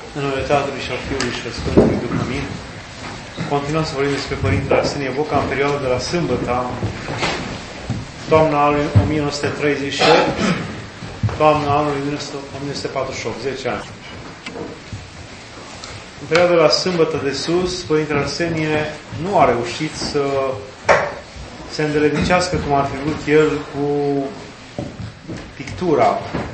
În numele Tatălui și al Fiului și al Sfântului Duh, amin. Continuăm să vorbim despre Părintele Arsenie Boca în perioada de la sâmbătă, toamna anului 1938, toamna anului 1948, 10 ani. În perioada de la sâmbătă de sus, Părintele Arsenie nu a reușit să se îndeletnicească cum ar fi vrut el cu pictura.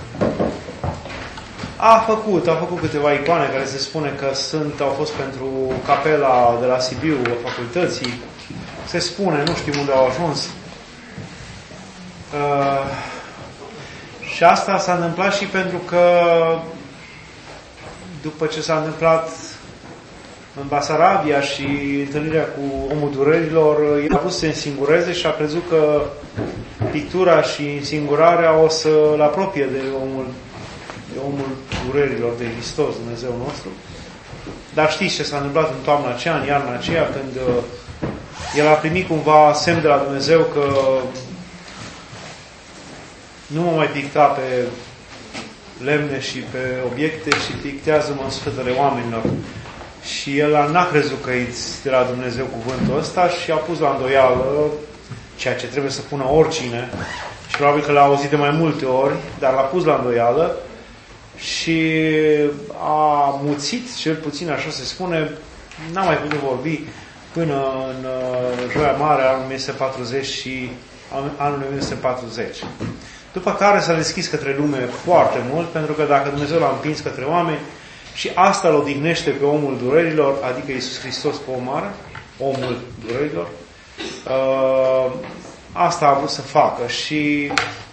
A făcut câteva icoane care se spune că au fost pentru capela de la Sibiu, a facultății. Se spune, nu știu unde au ajuns. Și asta s-a întâmplat și pentru că după ce s-a întâmplat în Basarabia și întâlnirea cu omul durerilor, el a vrut să se însingureze și a crezut că pictura și însingurarea o să-l apropie de omul durerilor, de Hristos, Dumnezeu nostru. Dar știți ce s-a întâmplat în toamna aceea, în iarna aceea, când el a primit cumva semn de la Dumnezeu că nu mă mai picta pe lemne și pe obiecte și pictează-mă în sufletele oamenilor. Și el n-a crezut că e de la Dumnezeu cuvântul ăsta și a pus la îndoială ceea ce trebuie să pună oricine. Și probabil că l-a auzit de mai multe ori, dar l-a pus la îndoială și a muțit, cel puțin așa se spune, n-a mai putut vorbi până în Joia Mare, anul 1940 și anul 1940. După care s-a deschis către lume foarte mult, pentru că dacă Dumnezeu l-a împins către oameni și asta îl odihnește pe omul durerilor, adică Iisus Hristos pe omară, omul durerilor, asta a vrut să facă și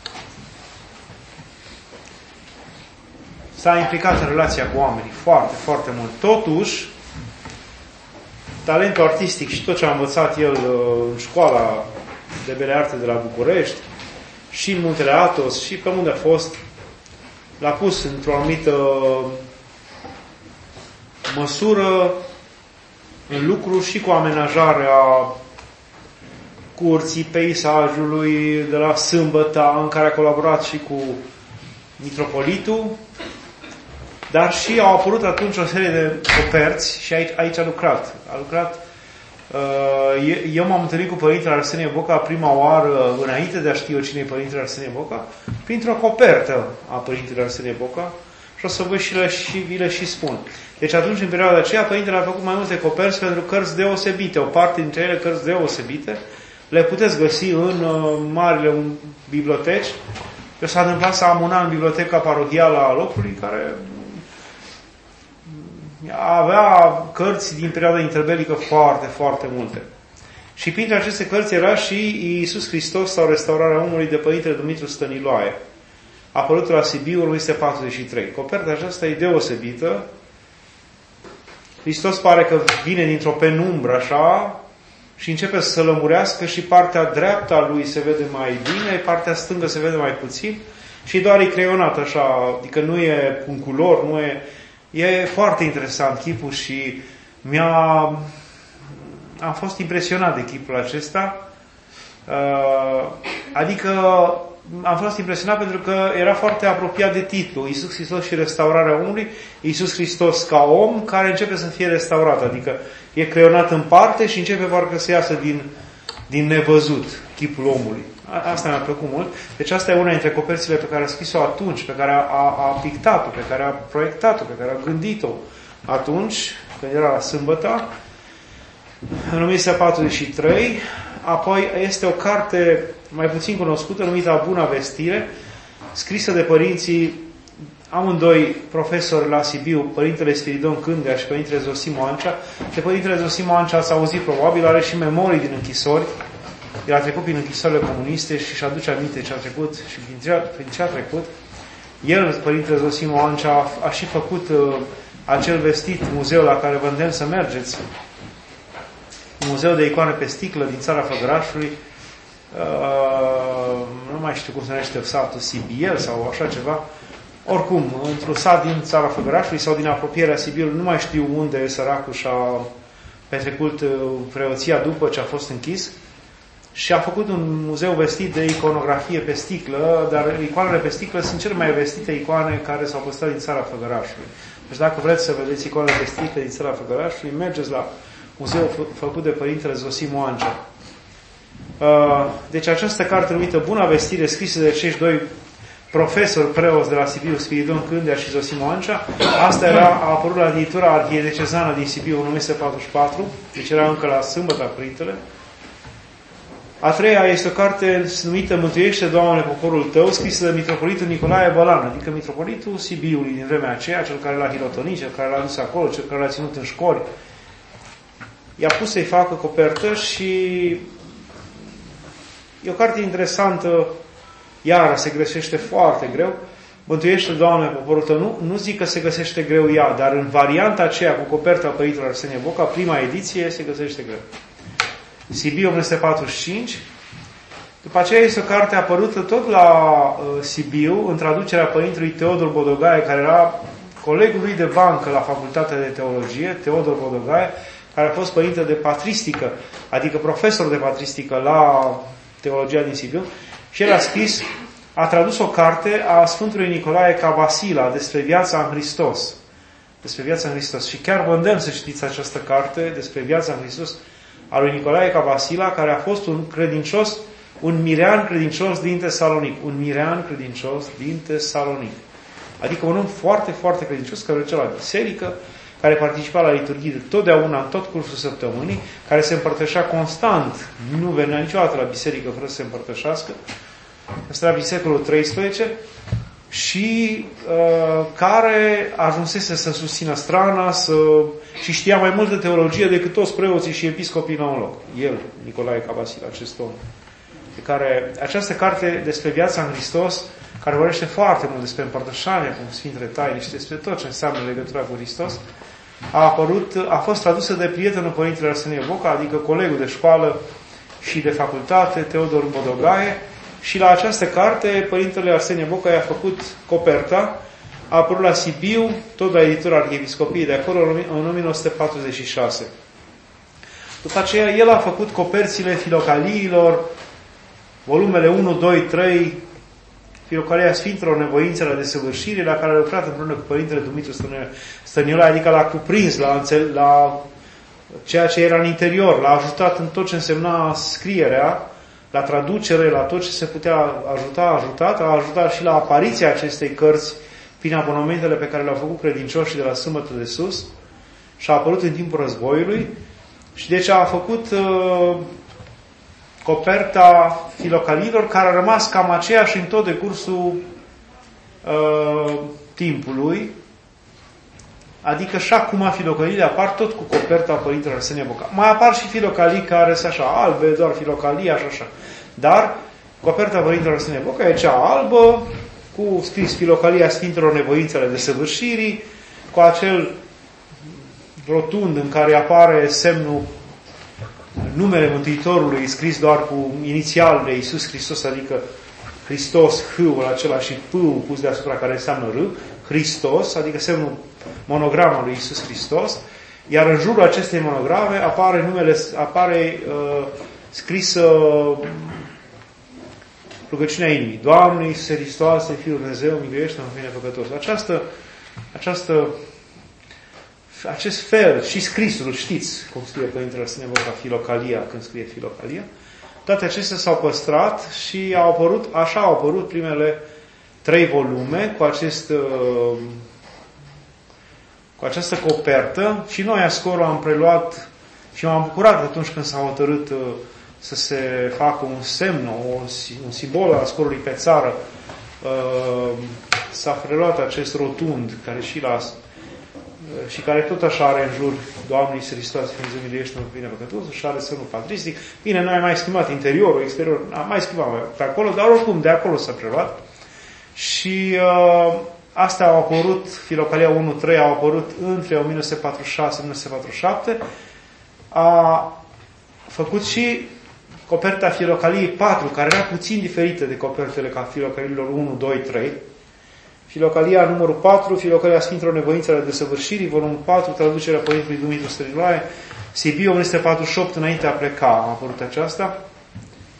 s-a implicat în relația cu oamenii foarte, foarte mult. Totuși, talentul artistic și tot ce a învățat el în școala de bele arte de la București și în Muntele Athos și pe unde a fost, l-a pus într-o anumită măsură în lucru și cu amenajarea curții, peisajului de la sâmbătă, în care a colaborat și cu mitropolitul, dar și au apărut atunci o serie de coperți și aici a lucrat. Eu m-am întâlnit cu Părintele Arsenie Boca prima oară, înainte de a ști eu cine e Părintele Arsenie Boca, printr-o copertă a Părintele Arsenie Boca și o să vă vi le și spun. Deci atunci, în perioada aceea, Părintele a făcut mai multe coperți pentru cărți deosebite. O parte dintre ele, cărți deosebite, le puteți găsi în marile biblioteci. Eu s-a întâmplat să am un an în biblioteca parohială a locului, care avea cărți din perioada interbelică foarte, foarte multe. Și printre aceste cărți era și Iisus Hristos sau Restaurarea omului de Părintele Dumitru Stăniloae, apărut la Sibiu în 1943. Coperta aceasta e deosebită. Hristos pare că vine dintr-o penumbră așa și începe să se lămurească și partea dreaptă a lui se vede mai bine, partea stângă se vede mai puțin și doar e creionat așa, adică nu e un culor, nu e... E foarte interesant chipul și am fost impresionat de chipul acesta. Adică am fost impresionat pentru că era foarte apropiat de titlu. Iisus Hristos și Restaurarea omului. Iisus Hristos ca om care începe să fie restaurat. Adică e creionat în parte și începe parcă să iasă din nevăzut chipul omului. Asta mi-a plăcut mult. Deci asta e una dintre coperțile pe care a scris-o atunci, pe care a pictat-o, pe care a proiectat-o, pe care a gândit-o atunci, când era la sâmbătă, în 1943. Apoi este o carte mai puțin cunoscută, numită A Buna Vestire, scrisă de părinții amândoi profesori la Sibiu, Părintele Spiridon Cândea și Părintele Zosimo Ancea. De Părintele Zosimo Ancea ați auzit probabil, are și memorii din închisori. El a trecut prin închisorile comuniste și își aduce aminte ce a trecut și prin ce a trecut. El, Părintele Zosimo Ancea, a și făcut acel vestit muzeu la care vă îndemn să mergeți. Un muzeu de icoane pe sticlă din țara Făgărașului. Nu mai știu cum se numește satul, Sibiel sau așa ceva. Oricum, într-un sat din țara Făgărașului sau din apropierea Sibiului, nu mai știu unde săracul și-a petrecut preoția după ce a fost închis. și a făcut un muzeu vestit de iconografie pe sticlă, dar icoanele pe sticlă sunt cele mai vestite icoane care s-au păstrat din țara Făgărașului. Deci dacă vreți să vedeți icoanele pe sticlă din țara Făgărașului, mergeți la muzeul făcut de Părintele Zosim Oancea. Deci această carte numită Buna Vestire, scrisă de acești doi profesori preoți de la Sibiu, Spiridon Cândea și Zosim Oancea, asta a apărut la editura arhidiecezană din Sibiu în 1944, deci era încă la sâmbătă Părintele. A treia este o carte numită Mântuiește, Doamne, poporul tău, scrisă de mitropolitul Nicolae Bălan, adică mitropolitul Sibiului din vremea aceea, cel care l-a hilotonit, cel care l-a dus acolo, cel care l-a ținut în școli. I-a pus să-i facă copertă și e o carte interesantă, iară se găsește foarte greu. Mântuiește, Doamne, poporul tău. Nu zic că se găsește greu ea, dar în varianta aceea cu coperta Părintelui Arsenie Boca, prima ediție, se găsește greu. Sibiu 1945. După aceea este o carte apărută tot la Sibiu, în traducerea Părintelui Teodor Bodogaie, care era colegul lui de bancă la Facultatea de Teologie, Teodor Bodogaie, care a fost părinte de patristică, adică profesor de patristică la Teologia din Sibiu, și el a tradus o carte a Sfântului Nicolae Cavasila despre viața în Hristos. Despre viața în Hristos. Și chiar vă îndemn să știți această carte despre viața în Hristos a lui Nicolae Cavasila, care a fost un credincios, un mirean credincios din Tesalonic. Un mirean credincios din Tesalonic. Adică un om foarte, foarte credincios, care mergea la biserică, care participa la liturghie totdeauna, în tot cursul săptămânii, care se împărtășea constant, nu venea niciodată la biserică fără să se împărtășească. Asta era secolul XIII și care ajunsese să susțină strana și știa mai multă teologie decât toți preoții și episcopii la un loc. El, Nicolae Cavasila, acest om. Pe care această carte despre viața în Hristos, care vorbește foarte mult despre împărtășania cu Sfintele Taine și despre tot ce înseamnă legătura cu Hristos, a fost tradusă de prietenul Părintele Arsenie Boca, adică colegul de școală și de facultate, Teodor Bodogaie, și la această carte Părintele Arsenie Boca i-a făcut coperta, a apărut la Sibiu, tot la editura Arhiepiscopiei de acolo, în 1946. După aceea, el a făcut coperțile filocaliilor, volumele 1, 2, 3, Filocalia Sfintelor, Nevoințele de Săvârșire, la care a lucrat împreună cu Părintele Dumitru Stăniloae, adică l-a cuprins la ceea ce era în interior, l-a ajutat în tot ce însemna scrierea, la traducere, la tot ce se putea a ajutat și la apariția acestei cărți prin abonamentele pe care le-au făcut credincioșii de la Sâmbătă de Sus și a apărut în timpul războiului și deci a făcut coperta filocalilor, care a rămas cam aceeași în tot decursul timpului, adică și acum filocaliile apar tot cu coperta Părintelui Arsenie Boca. Mai apar și filocalii care sunt așa albe, doar filocalii, așa. Dar coperta Părintelui Arsenie Boca e cea albă, cu scris Filocalia Sfintelor, Nevoințele de Săvârșirii, cu acel rotund în care apare semnul, numele Mântuitorului scris doar cu inițialele Iisus Hristos, adică Hristos, H-ul acela și P-ul pus deasupra care înseamnă R, Hristos, adică semnul monograma lui Iisus Hristos, iar în jurul acestei monograme apare scrisă rugăciunea inimii. Doamne Iisuse Hristoase, Fiul Dumnezeu, miluiește-mă pe mine păcătos. Acest fel și scrisul, știți cum scrie Părintele Arsenie Boca Filocalia, când scrie Filocalia, toate acestea s-au păstrat și au apărut primele 3 volume cu această copertă și noi Ascoro am preluat și m-am bucurat atunci când s-a hotărât să se facă un semn, un simbol al Ascorului pe țară. S-a preluat acest rotund și care tot așa are în jur Doamne Iisus Hristos, Fiul miluiește-mă pe mine păcătos, și are semnul patristic. Bine, noi am mai schimbat interiorul, exteriorul, am mai schimbat pe acolo, dar oricum de acolo s-a preluat. Și astea au apărut, Filocalia 1-3 au apărut între 1946-1947. A făcut și coperta Filocaliei 4, care era puțin diferită de copertele ca Filocaliilor 1, 2, 3. Filocalia numărul 4, Filocalia Sfintelor Nevoințele de Săvârșirii, volumul 4, traducerea Părintelui Dumitru Stăniloae, Sibiu 1948, înainte a pleca, a apărut aceasta.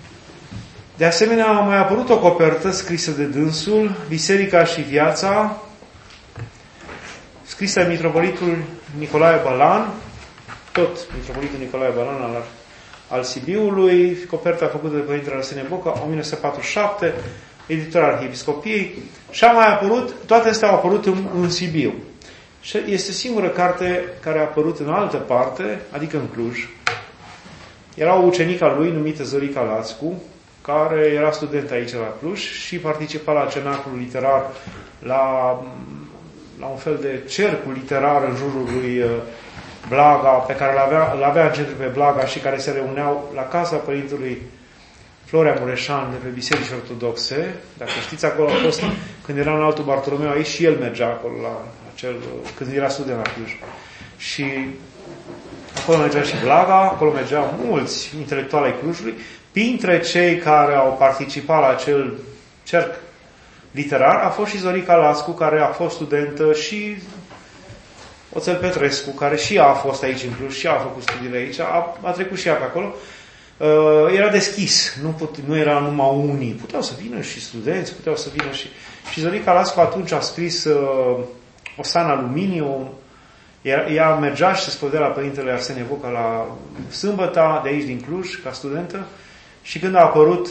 De asemenea, a mai apărut o copertă scrisă de dânsul, Biserica și viața, scrisă de mitropolitul Nicolae Bălan, tot mitropolitul Nicolae Bălan al Sibiului, coperta făcută de Părintele Arsenie Boca, 1947, editura Arhiepiscopiei, și a mai apărut, toate astea au apărut în Sibiu. Și este singura carte care a apărut în altă parte, adică în Cluj. Era o ucenica lui numită Zorica Lațcu, care era student aici la Cluj și participa la cenaclul literar, la un fel de cercul literar în jurul lui Blaga, pe care l-avea în centru pe Blaga și care se reuneau la casa părintelui Florea Mureșan de pe Biserici Ortodoxe. Dacă știți, acolo a fost, când era în Altul Bartolomeu aici, și el mergea acolo când era student la Cluj. Și acolo mergea și Blaga, acolo mergeau mulți intelectuali ai Clujului. Printre cei care au participat la acel cerc literar a fost și Zorica Lațcu, care a fost studentă, și Oțel Petrescu, care și ea a fost aici în Cluj, și ea a făcut studiile aici, a trecut și ea pe acolo. Era deschis, nu era numai unii, puteau să vină și studenți, puteau să vină și Zorica Lațcu atunci a scris Osana Luminii, ea mergea și se spovedea la Părintele Arsenie Boca la sâmbăta de aici din Cluj, ca studentă, și când a apărut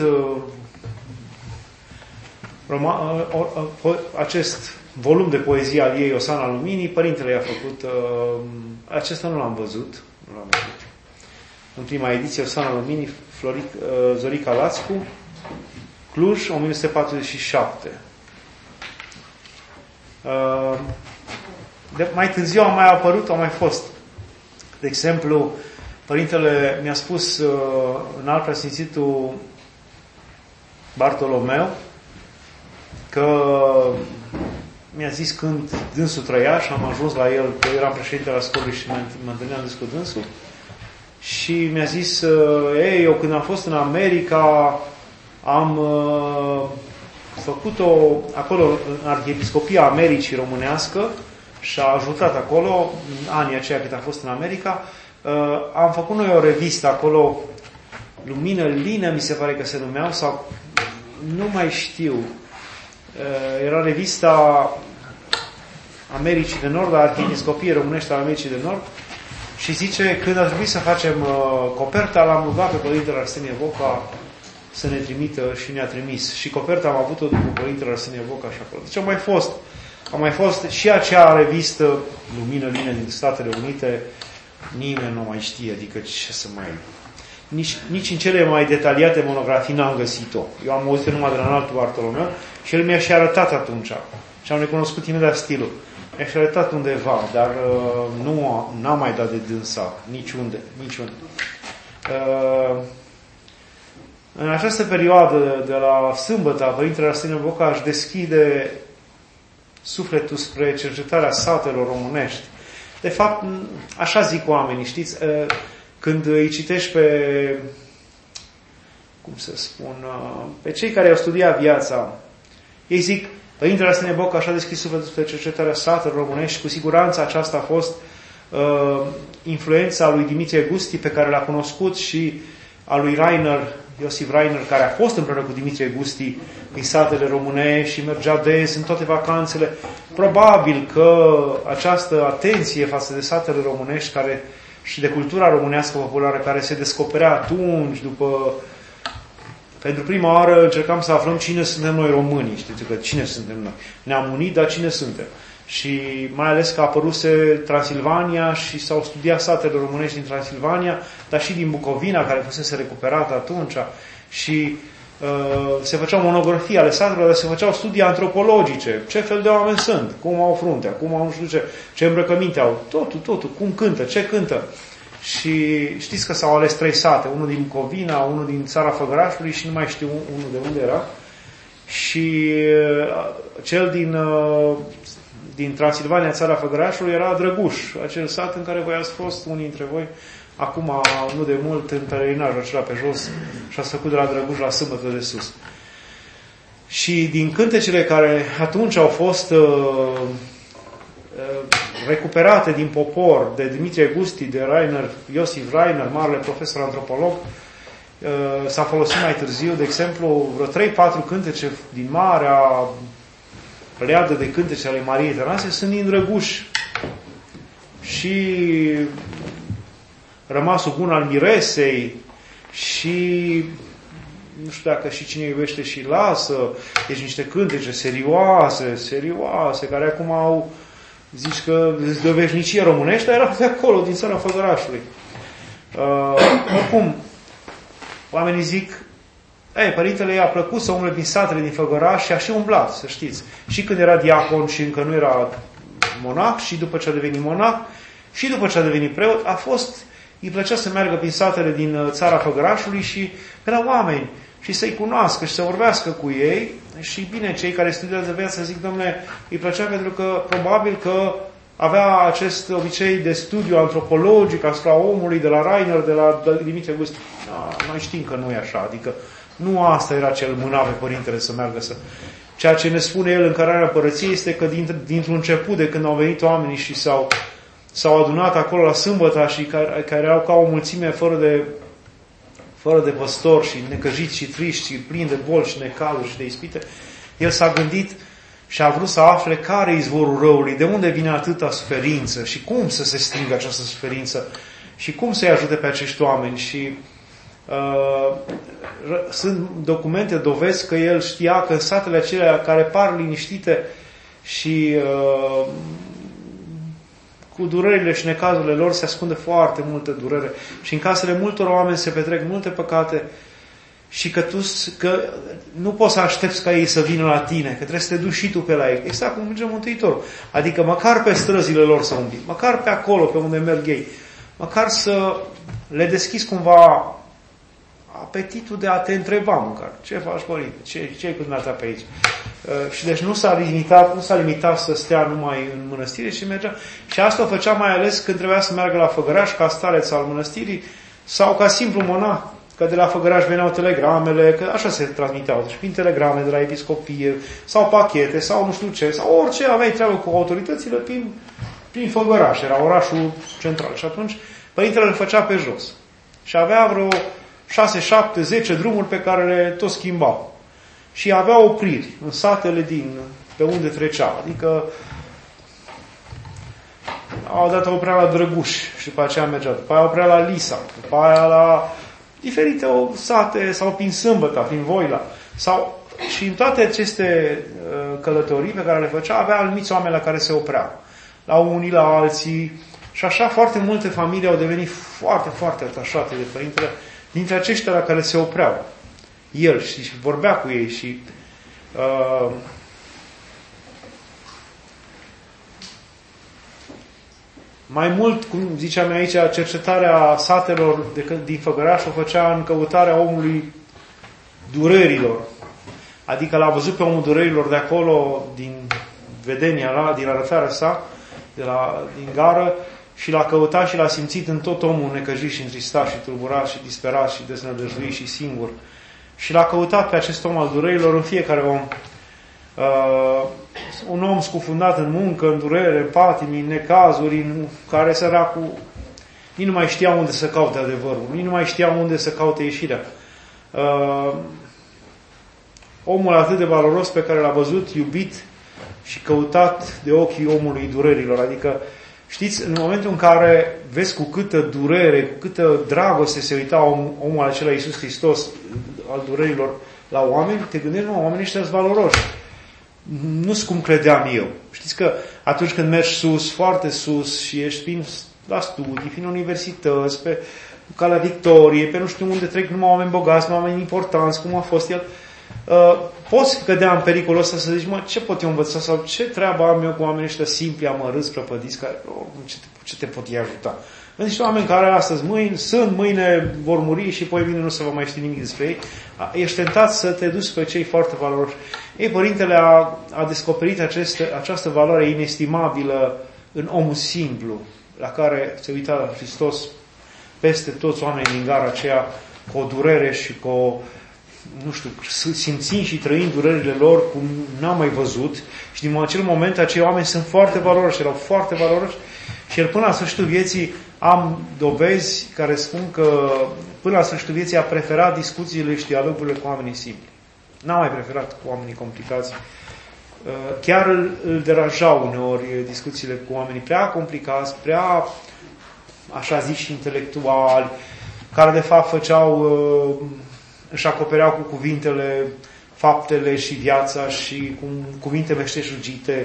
acest volum de poezie al ei, Osana Luminii, Părintele i-a făcut, acesta nu l-am văzut, în prima ediție, Osana Luminii, Zorica Lațcu, Cluj, 1947. Mai târziu au mai fost. De exemplu, Părintele mi-a spus în alt preasfințitul Bartolomeu că mi-a zis când dânsul trăia și am ajuns la el, că eu eram președinte la școlii și mă întâlneam des cu dânsul, și mi-a zis, eu când am fost în America am făcut-o acolo în Arhiepiscopia Americii Românească și a ajutat acolo în anii aceia cât am fost în America. Am făcut noi o revistă acolo, Lumină Lină mi se pare că se numeau, sau nu mai știu, era revista Americii de Nord, a Arhiepiscopiei Românești al Americii de Nord, și zice, când a trebuit să facem coperta, l-am rugat pe Părintele Arsenie Boca să ne trimită și ne-a trimis. Și coperta am avut-o după Părintele Arsenie Boca și acolo. Deci a mai fost și acea revistă Lumină Lină din Statele Unite, nimeni nu mai știe, adică ce să mai... Nici în cele mai detaliate monografii n-am găsit-o. Eu am auzit numai de la Altul Bartolomeu și el mi-a și arătat atunci. Și am recunoscut imediat stilul. Mi-a și arătat undeva, dar n-am mai dat de dânsa, niciunde. În această perioadă, de la sâmbătă, Părintele Arsenie Boca își deschide sufletul spre cercetarea satelor românești. De fapt, așa zic oamenii, știți, când îi citești pe, pe cei care au studiat viața, ei zic, Părintele Arsenie Boca așa a deschis sufletul spre cercetarea satelor românești, și cu siguranță aceasta a fost influența lui Dimitrie Gusti, pe care l-a cunoscut, și a lui Iosif Rainer, care a fost împreună cu Dimitrie Gusti în satele românești și mergea des în toate vacanțele. Probabil că această atenție față de satele românești și de cultura românească populară care se descoperea atunci, pentru prima oară încercam să aflăm cine suntem noi românii. Știți că cine suntem noi? Ne-am unit, dar cine suntem? Și mai ales că apăruse Transilvania și s-au studiat satele românești din Transilvania, dar și din Bucovina, care fusese recuperată atunci, și se făceau monografii ale satelor, dar se făceau studii antropologice. Ce fel de oameni sunt? Cum au fruntea? Cum au nu știu ce îmbrăcăminte au? Totul. Cum cântă? Ce cântă? Și știți că s-au ales 3 sate. Unul din Bucovina, unul din Țara Făgărașului și nu mai știu unul de unde era. Și cel din Transilvania, Țara Făgărașului, era Drăguș, acel sat în care voi ați fost unii dintre voi acum, nu de mult, în pelerinajul acela pe jos, și ați făcut de la Drăguș la Sâmbătă de Sus. Și din cântecele care atunci au fost recuperate din popor, de Dimitrie Gusti, de Iosif Rainer, marele profesor antropolog, s-a folosit mai târziu, de exemplu, vreo 3-4 cântece din marea pleadă de cântece ale Mariei Tănase sunt din Drăguș. Și Rămasul bun al Miresei și nu știu dacă și Cine iubește și lasă, deci niște cântece serioase, care acum au, zici că de o veșnicie românești, dar erau de acolo, din țara Făgărașului. Oricum, oamenii zic, părintele i-a plăcut să umble prin satele din Făgăraș și a și umblat, să știți. Și când era diacon și încă nu era monah, și după ce a devenit monah, și după ce a devenit preot, îi plăcea să meargă prin satele din țara Făgărașului și pe la oameni și să-i cunoască și să vorbească cu ei. Și bine, cei care studiază viața zic, dom'le, îi plăcea pentru că probabil că avea acest obicei de studiu antropologic asupra omului de la Rainer, de la Dimitrie Gust. Noi știm că nu e așa, adică nu asta era ce îl mâna pe părintele să meargă să... Ceea ce ne spune el în Cărarea Împărăției este că dintr-un început, de când au venit oamenii și s-au adunat acolo la sâmbătă și care erau ca o mulțime fără de păstor și necăjiți și triști și plini de boli și necazuri și de ispite, el s-a gândit și a vrut să afle care e izvorul răului, de unde vine atâta suferință și cum să se stingă această suferință și cum să-i ajute pe acești oameni. Și sunt documente, dovezi că el știa că satele acelea care par liniștite și cu durerile și necazurile lor se ascunde foarte multă durere și în casele multor oameni se petrec multe păcate și că nu poți să aștepți ca ei să vină la tine, că trebuie să te duci și tu pe la ei. Exact cum merge Mântuitorul. Adică măcar pe străzile lor să umbli, măcar pe acolo pe unde merg ei, măcar să le deschizi cumva apetitul de a te întreba măcar. Ce faci, părinte? Ce-i cu dumneata pe aici? Și deci nu s-a limitat să stea numai în mănăstire și mergea. Și asta o făcea mai ales când trebuia să meargă la Făgăraș ca stareț al mănăstirii sau ca simplu monah. Că de la Făgăraș veneau telegramele, că așa se transmiteau. Deci prin telegrame de la episcopie sau pachete sau nu știu ce, sau orice aveai treabă cu autoritățile prin Făgăraș. Era orașul central. Și atunci părintele îl făcea pe jos. Și avea vreo 6, 7, 10 drumuri pe care le tot schimbau. Și avea opriri în satele pe unde trecea. Adică odată oprea la Drăguș și după aceea mergea. După aia oprea la Lisa. După aia la diferite sate sau prin Sâmbăta, prin Voila. Și în toate aceste călătorii pe care le făcea avea anumiți oameni la care se oprea. La unii, la alții. Și așa foarte multe familii au devenit foarte, foarte atașate de părintele dintre aceștia la care se opreau. El și vorbea cu ei și mai mult, cum ziceam aici, cercetarea satelor din Făgăraș o făcea în căutarea omului durerilor. Adică l-a văzut pe omul durerilor de acolo, din vedenia, din arătarea sa, din gară, și l-a căutat și l-a simțit în tot omul necăjit și întristat și tulburat și disperat și deznădăjduit și singur. Și l-a căutat pe acest om al durerilor în fiecare om. Un om scufundat în muncă, în durere, în patimi, în necazuri, în care săracul nici nu mai știa unde să caute adevărul, nici nu mai știa unde să caute ieșirea. Omul atât de valoros pe care l-a văzut, iubit și căutat de ochii omului durerilor. Adică, știți, în momentul în care vezi cu câtă durere, cu câtă dragoste se uita omul acela Iisus Hristos al durerilor la oameni, te gândești, oamenii ăștia sunt valoroși. Nu-s cum credeam eu. Știți că atunci când mergi sus, foarte sus și ești la studii, prin universități, pe Calea Victoriei, pe nu știu unde trec numai oameni bogați, numai oameni importanți, cum a fost el, poți cădea în pericolul ăsta să zici, ce pot eu învăța sau ce treabă am eu cu oamenii ăștia simpli, amărâți, prăpădiți, care, ce te pot ei ajuta? Sunt niște oameni care astăzi mâine vor muri și poi mâine nu se va mai ști nimic despre ei. Ești tentat să te duci pe cei foarte valoroși. Ei, părintele a descoperit această valoare inestimabilă în omul simplu, la care se uita Hristos peste toți oamenii din gara aceea, cu o durere și cu o, nu știu, simțind și trăind durerile lor cum n-am mai văzut. Și din acel moment acei oameni sunt foarte valoroși, erau foarte valoroși. Și el până la sfârșitul vieții, am dovezi care spun că până la sfârșitul vieții a preferat discuțiile și dialogurile cu oamenii simpli. N-a mai preferat cu oamenii complicați. Chiar îl deranjau uneori discuțiile cu oamenii prea complicați, prea, așa zici, intelectuali, care de fapt își acopereau cu cuvintele faptele și viața și cu cuvinte meșteșugite.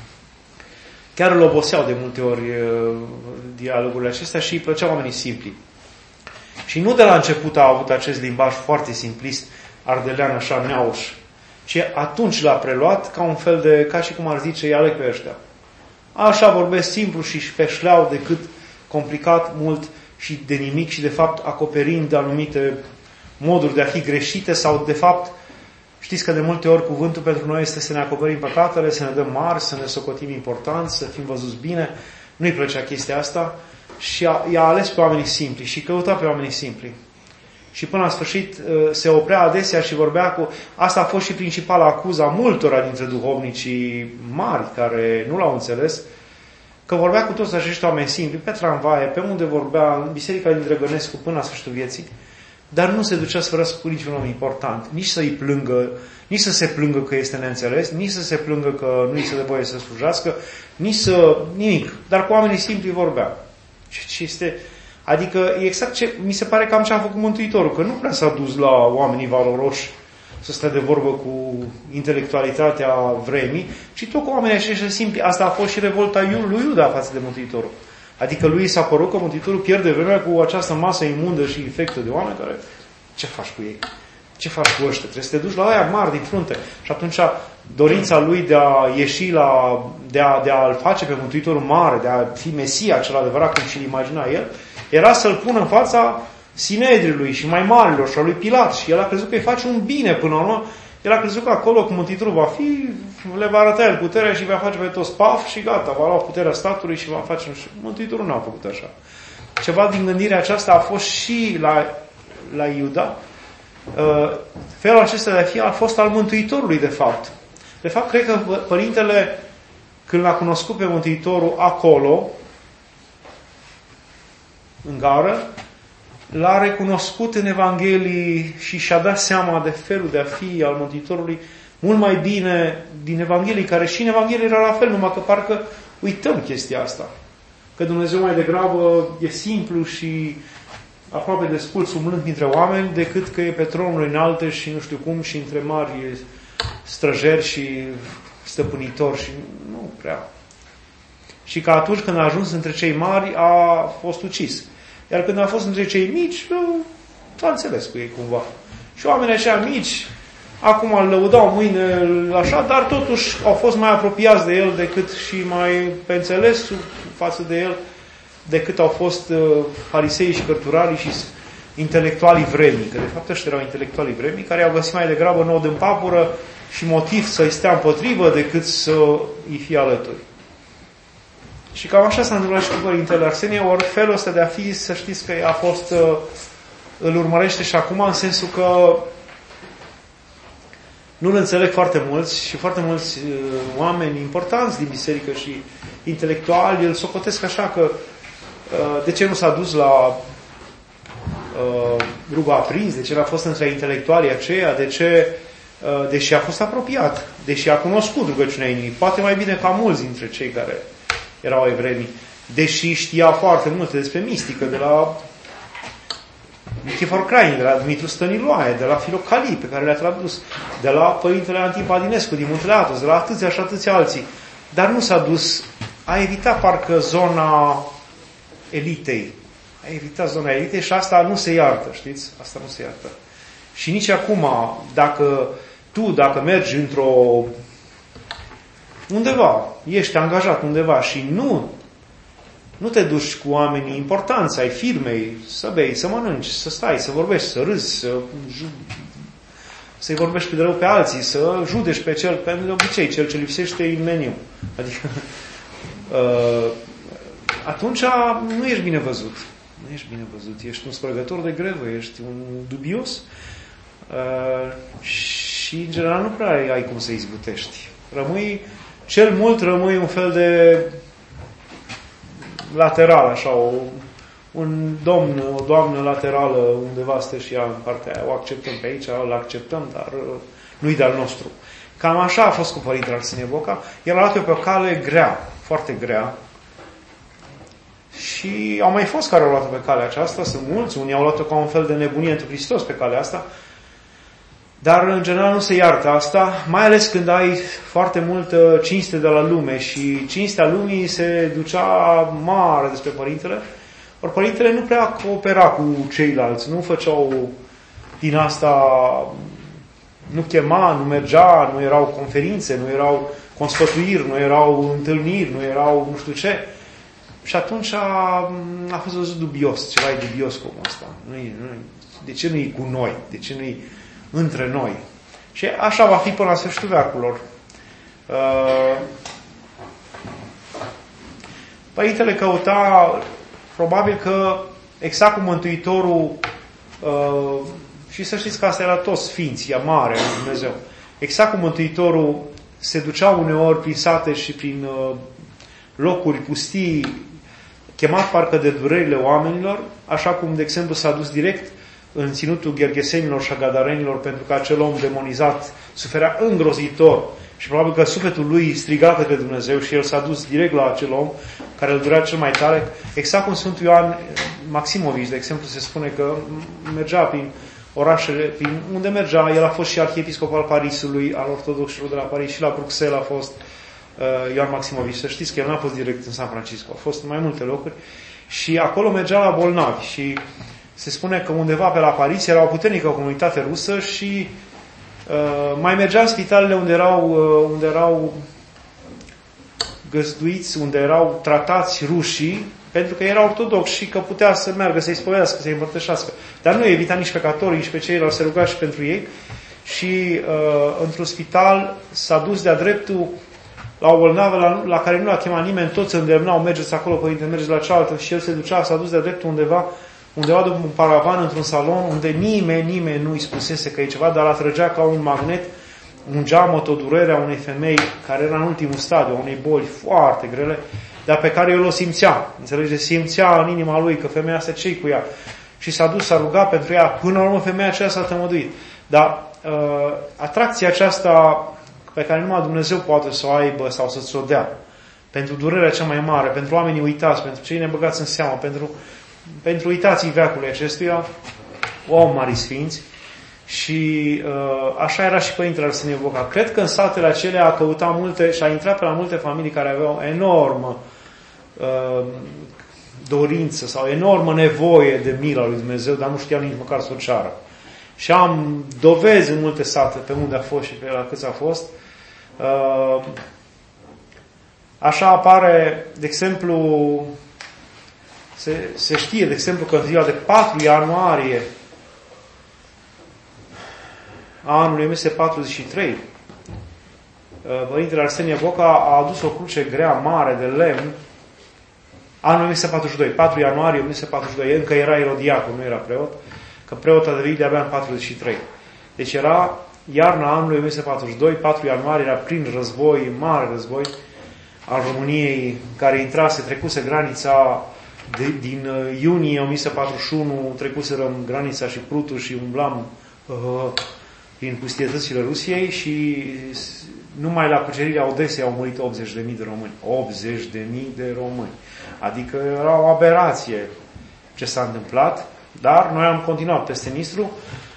Chiar îl oboseau de multe ori dialogurile acestea și îi plăceau oamenii simpli. Și nu de la început a avut acest limbaj foarte simplist, ardelean, așa, neauș, ci atunci l-a preluat ca un fel de, ca și cum ar zice, ia-le pe ăștia. Așa vorbesc simplu și șpeșleau decât complicat mult și de nimic și de fapt acoperind anumite moduri de a fi greșite sau de fapt, știți că de multe ori cuvântul pentru noi este să ne acoperim păcatele, să ne dăm mari, să ne socotim importanți, să fim văzuți bine. Nu-i plăcea chestia asta și i-a ales pe oamenii simpli și căuta pe oamenii simpli. Și până la sfârșit se oprea adesea și vorbea cu... Asta a fost și principala acuză a multora dintre duhovnicii mari care nu l-au înțeles, că vorbea cu toți acești oameni simpli, pe tramvaie, pe unde vorbea, în biserica din Drăgănescu până la sfârșitul vieții, dar nu se ducea să vorbească cu niciun om important, nici să-i plângă, nici să se plângă că este neînțeles, nici să se plângă că nu-i se dă voie să slujească, nimic. Dar cu oamenii simpli vorbea. Ce este... Adică exact ce mi se pare cam ce a făcut Mântuitorul, că nu prea s-a dus la oamenii valoroși să stea de vorbă cu intelectualitatea vremii, ci tot cu oamenii aceștia simpli. Asta a fost și revolta lui Iuda față de Mântuitorul. Adică lui s-a părut că Mântuitorul pierde vremea cu această masă imundă și infectă de oameni care... Ce faci cu ei? Ce faci cu ăștia? Trebuie să te duci la aia mari din frunte. Și atunci dorința lui de a ieși de a-l face pe Mântuitorul mare, de a fi Mesia, cel adevărat cum și-l imagina el, era să-l pună în fața Sinedriului și mai marilor și a lui Pilat. Și el a crezut că îi face un bine până la urmă. El a crezut că acolo, cum Mântuitorul va fi, le va arăta el puterea și va face pe toți paf și gata, va lua puterea statului și va face... Mântuitorul nu a făcut așa. Ceva din gândirea aceasta a fost și la Iuda. Felul acesta de a fi a fost al Mântuitorului, de fapt. De fapt, cred că Părintele, când l-a cunoscut pe Mântuitorul acolo, în gară, l-a recunoscut în Evanghelii și și-a dat seama de felul de a fi al Mântuitorului mult mai bine din Evanghelii, care și în Evanghelii era la fel, numai că parcă uităm chestia asta. Că Dumnezeu mai degrabă e simplu și aproape desculț umblând dintre oameni, decât că e pe tronul înalte și nu știu cum și între mari străjeri și stăpânitori și nu prea. Și că atunci când a ajuns între cei mari a fost ucis. Iar când a fost între cei mici, s-a înțeles cu ei cumva. Și oamenii aceia mici, acum îl lăudau mâine așa, dar totuși au fost mai apropiați de el decât și mai pe înțeles față de el, decât au fost fariseii și cărturarii și intelectualii vremii. Că de fapt ăștia erau intelectualii vremii, care au găsit mai degrabă nod în papură și motiv să-i stea împotrivă decât să îi fie alături. Și cam așa s-a întâmplat și cu Părintele Arsenie, ori felul ăsta de a fi, să știți că a fost, îl urmărește și acum, în sensul că nu-l înțeleg foarte mulți și foarte mulți oameni importanți din biserică și intelectuali îl socotesc așa că de ce nu s-a dus la rugul aprins, de ce n-a fost între intelectualii aceia, de ce, deși a fost apropiat, deși a cunoscut rugăciunea inimii, poate mai bine ca mulți dintre cei care erau evreni, deși știa foarte multe despre mistică, de la Nichifor Crain, de la Dumitru Stăniloae, de la Filocalii, pe care le-a tradus, de la Părintele Antipa Dinescu din Muntele Athos, de la atâția și atâția alții. Dar nu s-a dus, a evitat parcă zona elitei. A evitat zona elitei și asta nu se iartă, știți? Asta nu se iartă. Și nici acum, dacă mergi undeva, ești angajat undeva și nu te duci cu oamenii importanți ai firmei, să bei, să mănânci, să stai, să vorbești, să râzi, să-i vorbești pe de rău pe alții, să judești pe cel, pe de obicei, cel ce lipsește în meniu. Adică atunci nu ești bine văzut. Nu ești bine văzut. Ești un sprăgător de grevă, ești un dubios și în general nu prea ai cum să izbutești. Cel mult rămâi un fel de lateral, așa, un domn, o doamnă laterală undeva stă și ea în partea aia. O acceptăm pe aici, îl acceptăm, dar nu-i de-al nostru. Cam așa a fost cu Părintele Arsenie Boca. El a luat-o pe o cale grea, foarte grea. Și au mai fost care au luat-o pe calea aceasta, sunt mulți, unii au luat-o ca un fel de nebunie întru Hristos pe calea asta. Dar, în general, nu se iartă asta, mai ales când ai foarte multă cinste de la lume și cinstea lumii se ducea mare despre Părintele. Ori Părintele nu prea coopera cu ceilalți, nu făceau din asta, nu chema, nu mergea, nu erau conferințe, nu erau consfătuiri, nu erau întâlniri, nu erau nu știu ce. Și atunci a fost văzut dubios, ceva e dubios cu omul ăsta. De ce nu-i cu noi? De ce nu-i între noi? Și așa va fi până la sfârșitul veacurilor. Părintele căuta, probabil că exact cu Mântuitorul, și să știți că asta era toți sfinții, mare în Dumnezeu. Exact cu Mântuitorul se duceau uneori prin sate și prin locuri pustii, chemat parcă de durerile oamenilor, așa cum, de exemplu, s-a dus direct în ținutul gherghesenilor și a gadarenilor, pentru că acel om demonizat suferea îngrozitor și probabil că sufletul lui striga către Dumnezeu și el s-a dus direct la acel om care îl durea cel mai tare. Exact cum Sfântul Ioan Maximovici, de exemplu, se spune că mergea prin orașele, prin unde mergea, el a fost și arhiepiscop al Parisului, al ortodoxilor de la Paris, și la Bruxelles a fost Ioan Maximovici. Să știți că el n-a fost direct în San Francisco, a fost în mai multe locuri și acolo mergea la bolnavi și se spune că undeva pe la Paris era o puternică comunitate rusă și mai mergea în spitalele unde erau găzduiți, unde erau tratați rușii, pentru că erau ortodoxi și că putea să meargă, să-i spovească, să-i împărtășească. Dar nu evita nici pe catolici, nici pe ceilalți, se ruga și pentru ei. Și într-un spital s-a dus de-a dreptul la o bolnavă la care nu l-a chemat nimeni, toți îndemnau, mergeți acolo, părinte, mergeți la cealaltă, și el se ducea, s-a dus de-a dreptul undeva după un paravan, într-un salon, unde nimeni nu îi spusese că e ceva, dar atrăgea ca un magnet un geamăt, o durere a unei femei care era în ultimul stadiu, a unei boli foarte grele, dar pe care el o simțea. Înțelegeți? Simțea în inima lui că femeia asta ce-i cu ea. Și s-a dus, s-a rugat pentru ea. Până la urmă, femeia aceea s-a tămăduit. Dar atracția aceasta pe care numai Dumnezeu poate să o aibă sau să ți-o dea, pentru durerea cea mai mare, pentru oamenii uitați, pentru cei nebăgați în seamă, pentru uitații veacului acestuia, mari sfinți. Și așa era și Părintele Arsenie Boca. Cred că în satele acelea a căutat multe și a intrat pe la multe familii care aveau enormă dorință sau enormă nevoie de mila lui Dumnezeu, dar nu știau nici măcar să o ceară. Și am dovezi în multe sate pe unde a fost și pe la câți a fost. Așa apare, de exemplu, se știe, de exemplu, că în ziua de 4 ianuarie a anului 1943, Părintele Arsenie Boca a adus o cruce grea, mare, de lemn, anul 1942, 4 ianuarie 1942, încă era erodiacon, nu era preot, că preot a devenit de-abia în 43. Deci era iarna anului 1942, 4 ianuarie, era plin război, mare război al României, care trecuse granița din iunie 1941, trecuseră granița și Prutul și umblam prin pustietățile Rusiei și numai la cucerirea Odesei au murit 80.000 de români. 80.000 de români. Adică era o aberație ce s-a întâmplat, dar noi am continuat peste Nistru.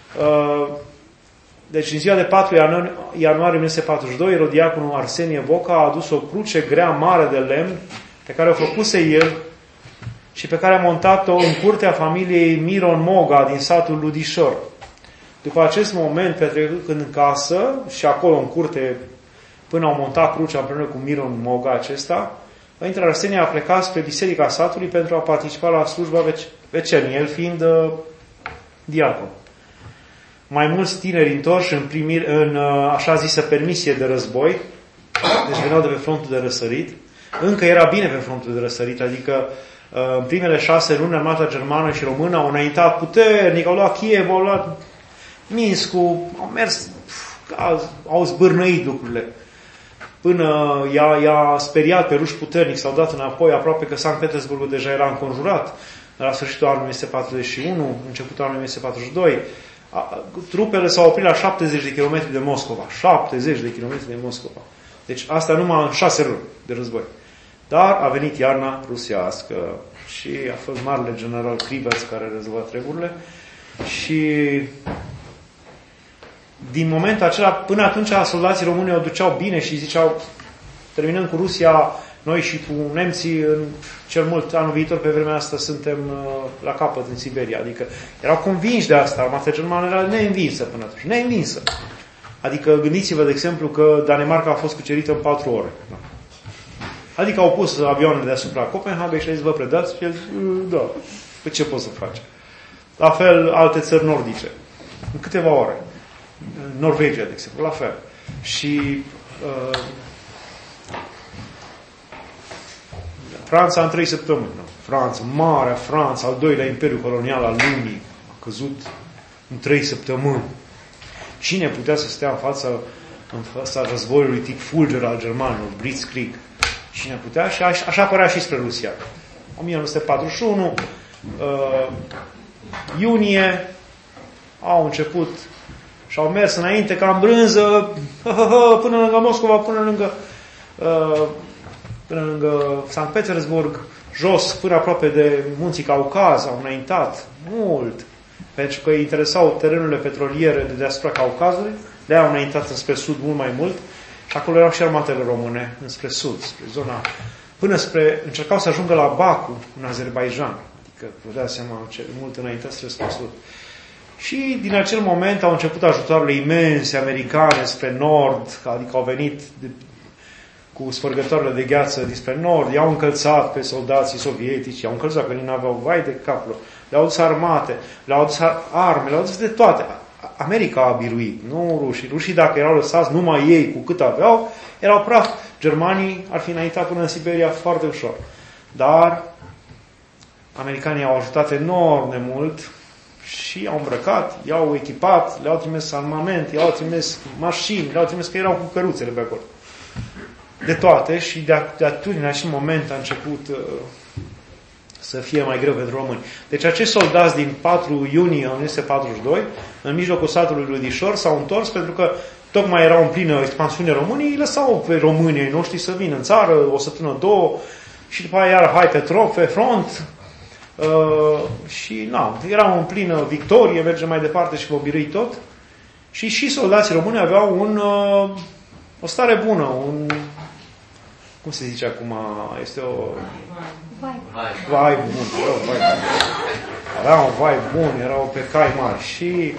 Deci în ziua de 4 ianuarie 1942, erodiaconul Arsenie Boca a adus o cruce grea, mare de lemn, pe care o făcuse el și pe care a montat-o în curtea familiei Miron Moga din satul Ludișor. După acest moment petrecut în casă și acolo în curte, până au montat crucea împreună cu Miron Moga acesta, Părintele Arsenie a plecat spre biserica satului pentru a participa la slujba vecernie, el fiind diacon. Mai mulți tineri întorși în așa zisă permisie de război, deci veneau de pe frontul de răsărit, încă era bine pe frontul de răsărit, adică în primele 6 luni armata germană și română au înaintat puternic, au luat Kiev, au luat Minskul, au mers, au zbârnăit lucrurile. până i-a speriat pe ruși puternic, s-au dat înapoi, aproape că Sankt Petersburgul deja era înconjurat, la sfârșitul anului 1941, începutul anului 1942. Trupele s-au oprit la 70 de kilometri de Moscova. 70 de kilometri de Moscova. Deci asta numai în 6 luni de război. Dar a venit iarna rusească și a fost marele general Krivets care a rezolvat treburile și din momentul acela, până atunci, soldații români o duceau bine și ziceau, terminăm cu Rusia, noi și cu nemții, în cel mult anul viitor, pe vremea asta, suntem la capăt în Siberia. Adică erau convinși de asta. Armata germană era neînvinsă până atunci. Neînvinsă. Adică gândiți-vă, de exemplu, că Danemarca a fost cucerită în 4 ore. Da. Adică au pus avioanele deasupra Copenhagen și au zis, vă predați? Și el zis, da. Pe ce poți să faci? La fel, alte țări nordice. În câteva ore. Norvegia, de exemplu, la fel. Și Franța în 3 săptămâni. Franța, marea Franța, al doilea imperiu colonial al lumii, a căzut în 3 săptămâni. Cine putea să stea în fața războiului tip Fulger al germanilor, Blitzkrieg? Cine putea? Și așa părea și spre Rusia. 1941, iunie, au început și au mers înainte ca în brânză, până lângă Moscova, până lângă Sankt Petersburg, jos, până aproape de munții Caucaz, au înaintat mult, pentru că îi interesau terenurile petroliere de deasupra Caucazului, le-au înaintat înspre sud mult mai mult și acolo erau și armatele române, înspre sud, spre zona, încercau să ajungă la Baku, în Azerbaijan, adică vă dați seama ce mult înaintați spre sud. Și din acel moment au început ajutoarele imense americane spre nord, adică au venit cu spărgătoarele de gheață dinspre nord, i-au încălțat pe soldații sovietici, i-au încălțat că n-aveau vai de capul, le-au dus armate, le-au dus arme, le-au dus de toate. America a biruit, nu rușii. Rușii, dacă erau lăsați numai ei cu cât aveau, erau praf. Germanii ar fi înaintat până în Siberia foarte ușor. Dar americanii au ajutat enorm de mult și au îmbrăcat, i-au echipat, le-au trimis armament, i-au trimis mașini, le-au trimis că erau cu căruțele pe acolo. De toate și de atunci, în acel moment, a început să fie mai greu pentru români. Deci acești soldați din 4 iunie 1942, în mijlocul satului Ludișor, s-au întors pentru că tocmai erau în plină expansiune românii, îi lăsau pe românii noștri să vină în țară, o săptămână, 2, și după aia iar hai pe front. Și erau în plină victorie, mergem mai departe și vom birui tot. Și soldații români aveau o stare bună, cum se zice acum, este o vai bun, avea un vai bun, erau pe cai mari. Și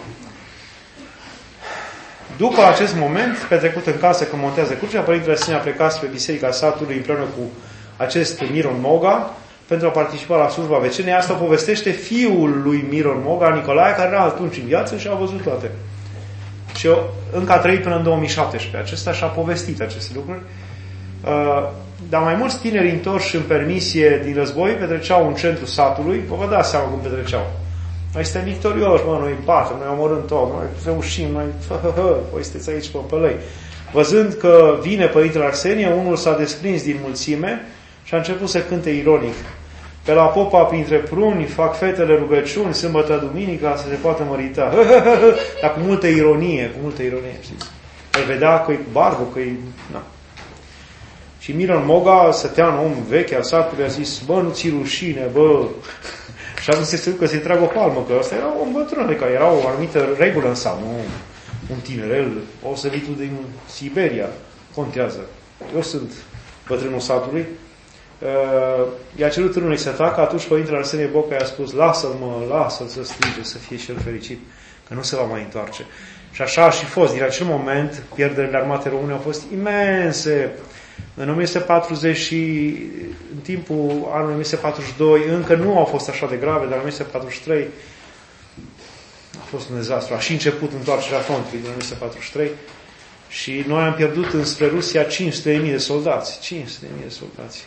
după acest moment petrecut în casă când montează crucea, Părintele Sânia a plecat spre biserica satului împreună cu acest Miron Moga pentru a participa la slujba vecenei. Asta povestește fiul lui Miron Moga, Nicolae, care era atunci în viață și a văzut toate. Și încă a trăit până în 2017. Acesta și-a povestit aceste lucruri. Dar mai mulți tineri întorși în permisie din război petreceau în centrul satului. Vă dați seama cum petreceau. Noi suntem victorioși, noi batem, noi omorâm tot, noi reușim, noi voi sunteți aici pe pălăi. Văzând că vine Părintele Arsenie, unul s-a desprins din mulțime și a început să cânte ironic. Pe la popa printre pruni fac fetele rugăciuni, sâmbătă, duminica, să se poată mărita. Dar cu multă ironie, știți. El vedea că e cu barbă, că e... Na. Și Miron Moga stătea un om vechi al satului, a zis, bă, nu ți rușine, bă. Și a zis că se tragă o palmă, că ăsta era un bătrân, că era o anumită regulă în sat, nu un tinerel, o să vii tu din Siberia, contează. Eu sunt bătrânul satului. I-a cerut tânărului să tacă, atunci Părintele Arsenie Boca i-a spus, lasă-l să strige, să fie și el fericit, că nu se va mai întoarce. Și așa a și fost. Din acel moment, pierderile armatei române au fost imense. În 1940 și în timpul anului 1942 încă nu au fost așa de grave, dar în 1943 a fost un dezastru. A și început întoarcerea frontului din 1943 și noi am pierdut înspre Rusia 500.000 de soldați. 500.000 de soldați.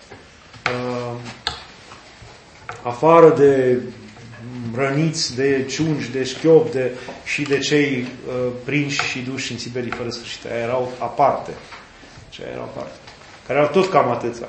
Afară de răniți, de ciungi, de șchiopi și de cei prinși și duși în Siberie fără sfârșit. Erau aparte. Ce era o parte. Care erau tot cam atâția.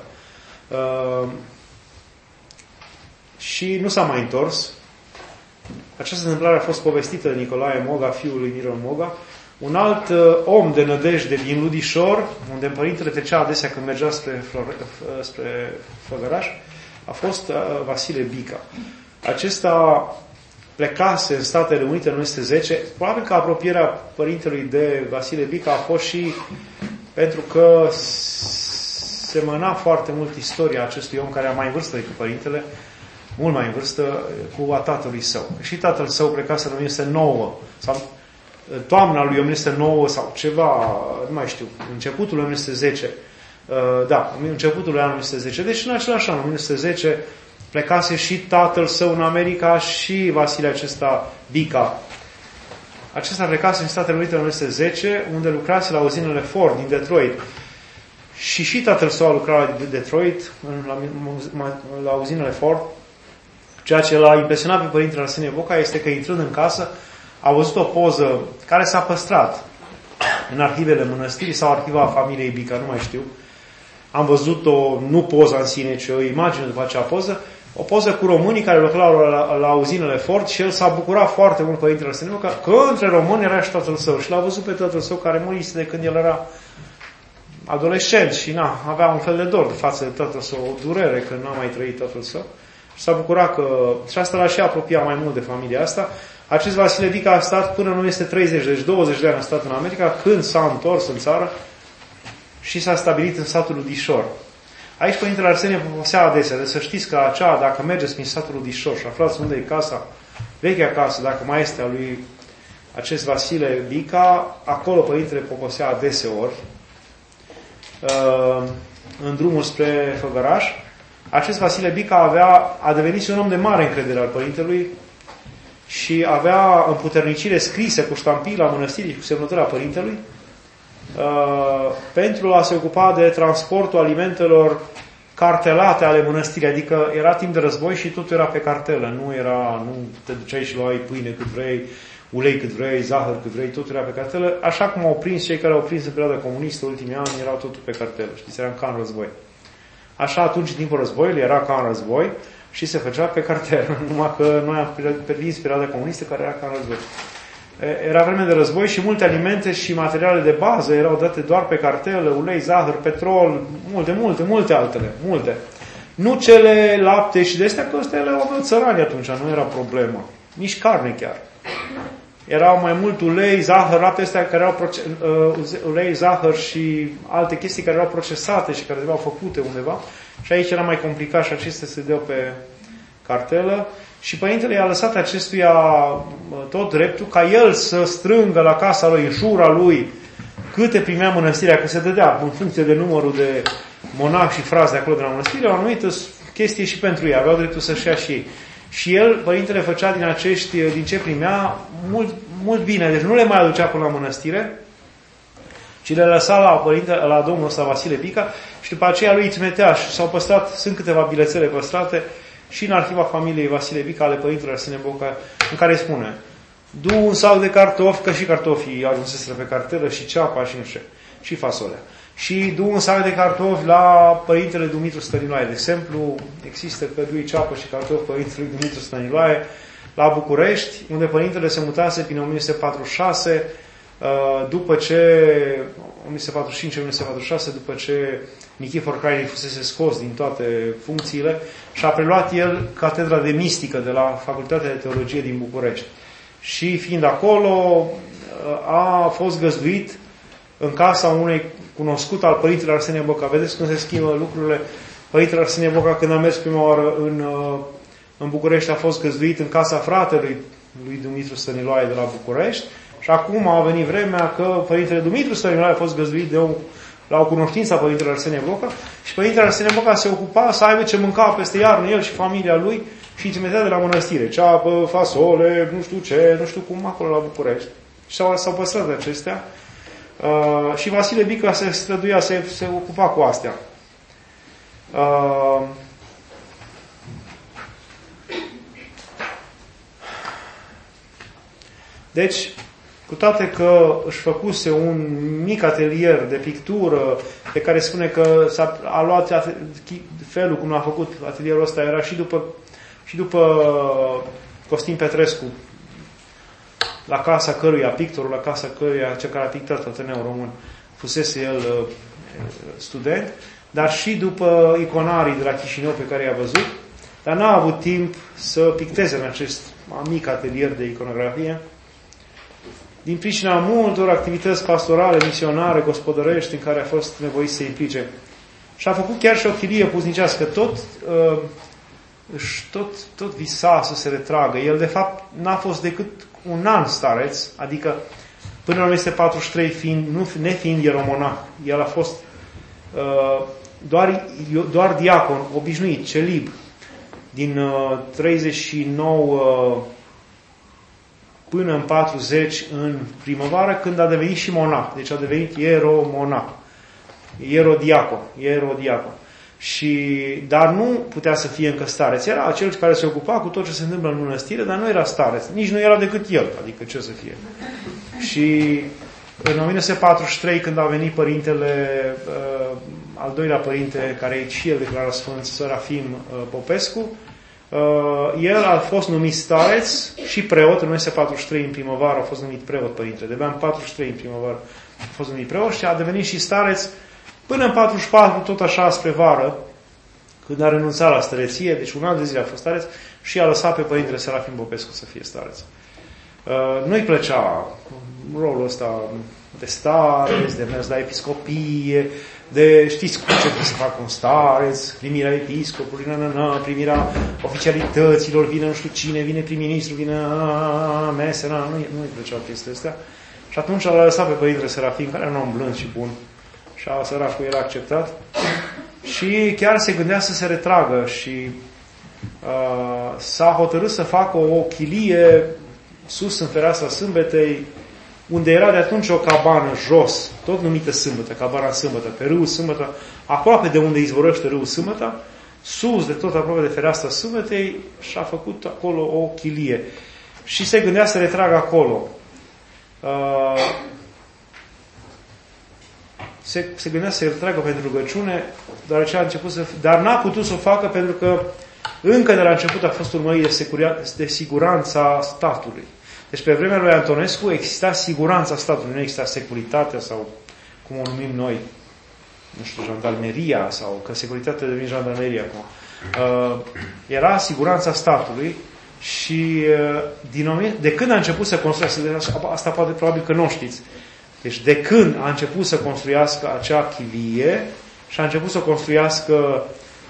Și nu s-a mai întors. Această întâmplare a fost povestită de Nicolae Moga, fiul lui Miron Moga. Un alt om de nădejde din Ludișor, unde părintele trecea adesea când mergea spre Făgăraș, a fost Vasile Bica. Acesta plecase în Statele Unite în 1910. Probabil că apropierea părintelui de Vasile Bica a fost și pentru că semăna foarte mult istoria acestui om care era mai în vârstă decât părintele, mult mai în vârstă, cu a tatălui său. Și tatăl său plecase în 1909 sau toamna lui 1909 sau ceva, nu mai știu, începutul lui 1910. Da, începutul lui anul 1910. Deci în același an, 1910, plecase și tatăl său în America și Vasile acesta Bica. Acesta plecase în Statele Unite în 1910, unde lucrase la uzinele Ford din Detroit. Și tatăl său a lucrat la Detroit, la uzinele Ford. Ceea ce l-a impresionat pe părintele Arsenie Boca este că, intrând în casă, a văzut o poză care s-a păstrat în arhivele mănăstirii sau arhiva familiei Bica, nu mai știu. Am văzut-o, nu poza în sine, ci o imagine după acea poză, o poză cu românii care lucrau la uzinele Ford și el s-a bucurat foarte mult, părintele Arsenie Boca, că între români era și tatăl său. Și l-a văzut pe tatăl său care murise de când el era adolescent și avea un fel de dor de față de tatăl său, o durere că n-a mai trăit tatăl său. Și s-a bucurat și asta l-a și apropiat mai mult de familia asta. Acest Vasile Bica a stat până în 1930, deci 20 de ani a stat în America, când s-a întors în țară și s-a stabilit în satul Ludișor. Aici părintele Arsenie povestea adesea, de să știți că dacă mergeți prin satul Ludișor și aflați unde e casa, vechea casă, dacă mai este a lui acest Vasile Bica, acolo părintele povestea adeseori, în drumul spre Făgăraș. Acest Vasile Bica a devenit și un om de mare încredere al părintelui și avea împuternicire scrise cu ștampila mănăstirii și cu semnătura părintelui pentru a se ocupa de transportul alimentelor cartelate ale mănăstirii. Adică era timp de război și totul era pe cartelă. Nu te duceai și luai pâine cât vrei, ulei cât vrei, zahăr cât vrei, totul era pe cartelă. Așa cum au prins cei care au prins în perioada comunistă ultimii ani, erau totul pe cartelă. Știți, era ca în război. Așa atunci, în timpul războiului, era ca în război și se făcea pe cartelă. Numai că noi am prins perioada comunistă care era ca în război. Era vreme de război și multe alimente și materiale de bază erau date doar pe cartelă, ulei, zahăr, petrol, multe altele, multe. Nu cele lapte și de astea, că astea le aveau țărani atunci, nu era problemă. Nici carne chiar. Erau mai mult ulei, zahăr, lapte astea care erau ulei, zahăr și alte chestii care erau procesate și care erau făcute undeva. Și aici era mai complicat și acestea se deau pe cartelă. Și părintele i-a lăsat acestuia tot dreptul ca el să strângă la casa lui, în șura lui, câte primea mănăstirea, că se dădea în funcție de numărul de monahi și frați de acolo de la mănăstire, o anumită chestie și pentru ei, aveau dreptul să-și ia și ei. Și el, părintele, făcea din ce primea, mult bine, deci nu le mai aducea până la mănăstire, ci le lăsa la domnul ăsta Vasile Bica și după aceea lui îi trimitea și s-au păstrat, sunt câteva bilețele păstrate și în arhiva familiei Vasile Bica ale părintelui Arsenie Boca, în care spune: du un sac de cartofi, că și cartofii ajunseseră pe cartelă, și ceapa și nu știu, și fasolea. Și du un sac de cartofi la părintele Dumitru Stăniloae. De exemplu, există cădui, ceapă și cartofi părintelui Dumitru Stăniloae la București, unde părintele se mutase prin 1946, după ce 1945-1946, după ce Nichifor Crainic fusese scos din toate funcțiile și a preluat el catedra de mistică de la Facultatea de Teologie din București. Și fiind acolo, a fost găzduit în casa unui cunoscut al părintelui Arsenie Boca. Vedeți cum se schimbă lucrurile? Părintele Arsenie Boca, când a mers prima oară în București, a fost găzduit în casa fratelui lui Dumitru Stăniloae de la București. Și acum a venit vremea că părintele Dumitru Stăniloae a fost găzduit la o cunoștință a părintele Arsenie Boca și părintele Arsenie Boca se ocupa să aibă ce mânca peste iarnă el și familia lui și îi trimitea de la mănăstire. Ceapă, fasole, nu știu ce, nu știu cum, acolo la București. Și s-au păstrat de acestea. Și Vasile Bica se străduia, se ocupa cu astea. Deci, cu toate că își făcuse un mic atelier de pictură, pe care spune că a luat felul cum a făcut atelierul ăsta, era și după Costin Petrescu, la casa căruia, pictorul la casa căruia, cel care a pictat Ateneul Român, fusese el student, dar și după iconarii de la Chișinău pe care i-a văzut, dar n-a avut timp să picteze în acest mic atelier de iconografie, din pricina multor activități pastorale, misionare, gospodărești în care a fost nevoit să se implice. Și a făcut chiar și o chilie puznicească. Tot visa să se retragă. El, de fapt, n-a fost decât un an stareț, adică până în 1943, nefiind ieromonah. El a fost doar diacon, obișnuit, celib, din 39 până în 40 în primăvară, când a devenit și monah. Deci a devenit ieromonah. Ierodiacon. Dar nu putea să fie încă stareț. Era acel care se ocupa cu tot ce se întâmplă în mănăstire, dar nu era stareț. Nici nu era decât el. Adică ce să fie. Și în 1943, când a venit părintele, al doilea părinte, care e și el declarat sfânt, Serafim Popescu, el a fost numit stareț și preot. În 1943, în primăvară, a fost numit preot părintele. De-abia în 43, în primăvară, a fost numit preot și a devenit și stareț până în 44, tot așa, spre vară, când a renunțat la stăreție, deci un an de zile a fost stareț și a lăsat pe părintele Serafim Popescu să fie stareț. Nu-i plăcea rolul ăsta de stareț, de mers la episcopie, de știți ce trebuie să facă un stareț, primirea episcopului, primirea oficialităților, vine nu știu cine, vine prim-ministru, vine mese, nu-i plăceau chestiile astea. Și atunci l-a lăsat pe părintele Serafim, care era un om blând și bun, și săracul era acceptat, și chiar se gândea să se retragă și s-a hotărât să facă o chilie sus în fereastra Sâmbetei, unde era de atunci o cabană jos, tot numită Sâmbătă, cabana Sâmbătă, pe râul Sâmbătă, aproape de unde izvorăște râul Sâmbătă, sus de tot aproape de fereastra Sâmbetei, și a făcut acolo o chilie. Și se gândea să retragă acolo. Se gândea să se retragă pentru rugăciune, dar n-a putut să o facă pentru că încă de la început a fost urmărit de siguranța statului. Deci pe vremea lui Antonescu exista siguranța statului, nu exista securitatea sau, cum o numim noi, nu știu, jandarmeria, sau că securitatea devine jandarmeria acum. Era siguranța statului și de când a început să construiască, asta poate probabil că nu știți, deci de când a început să construiască acea chilie și a început să construiască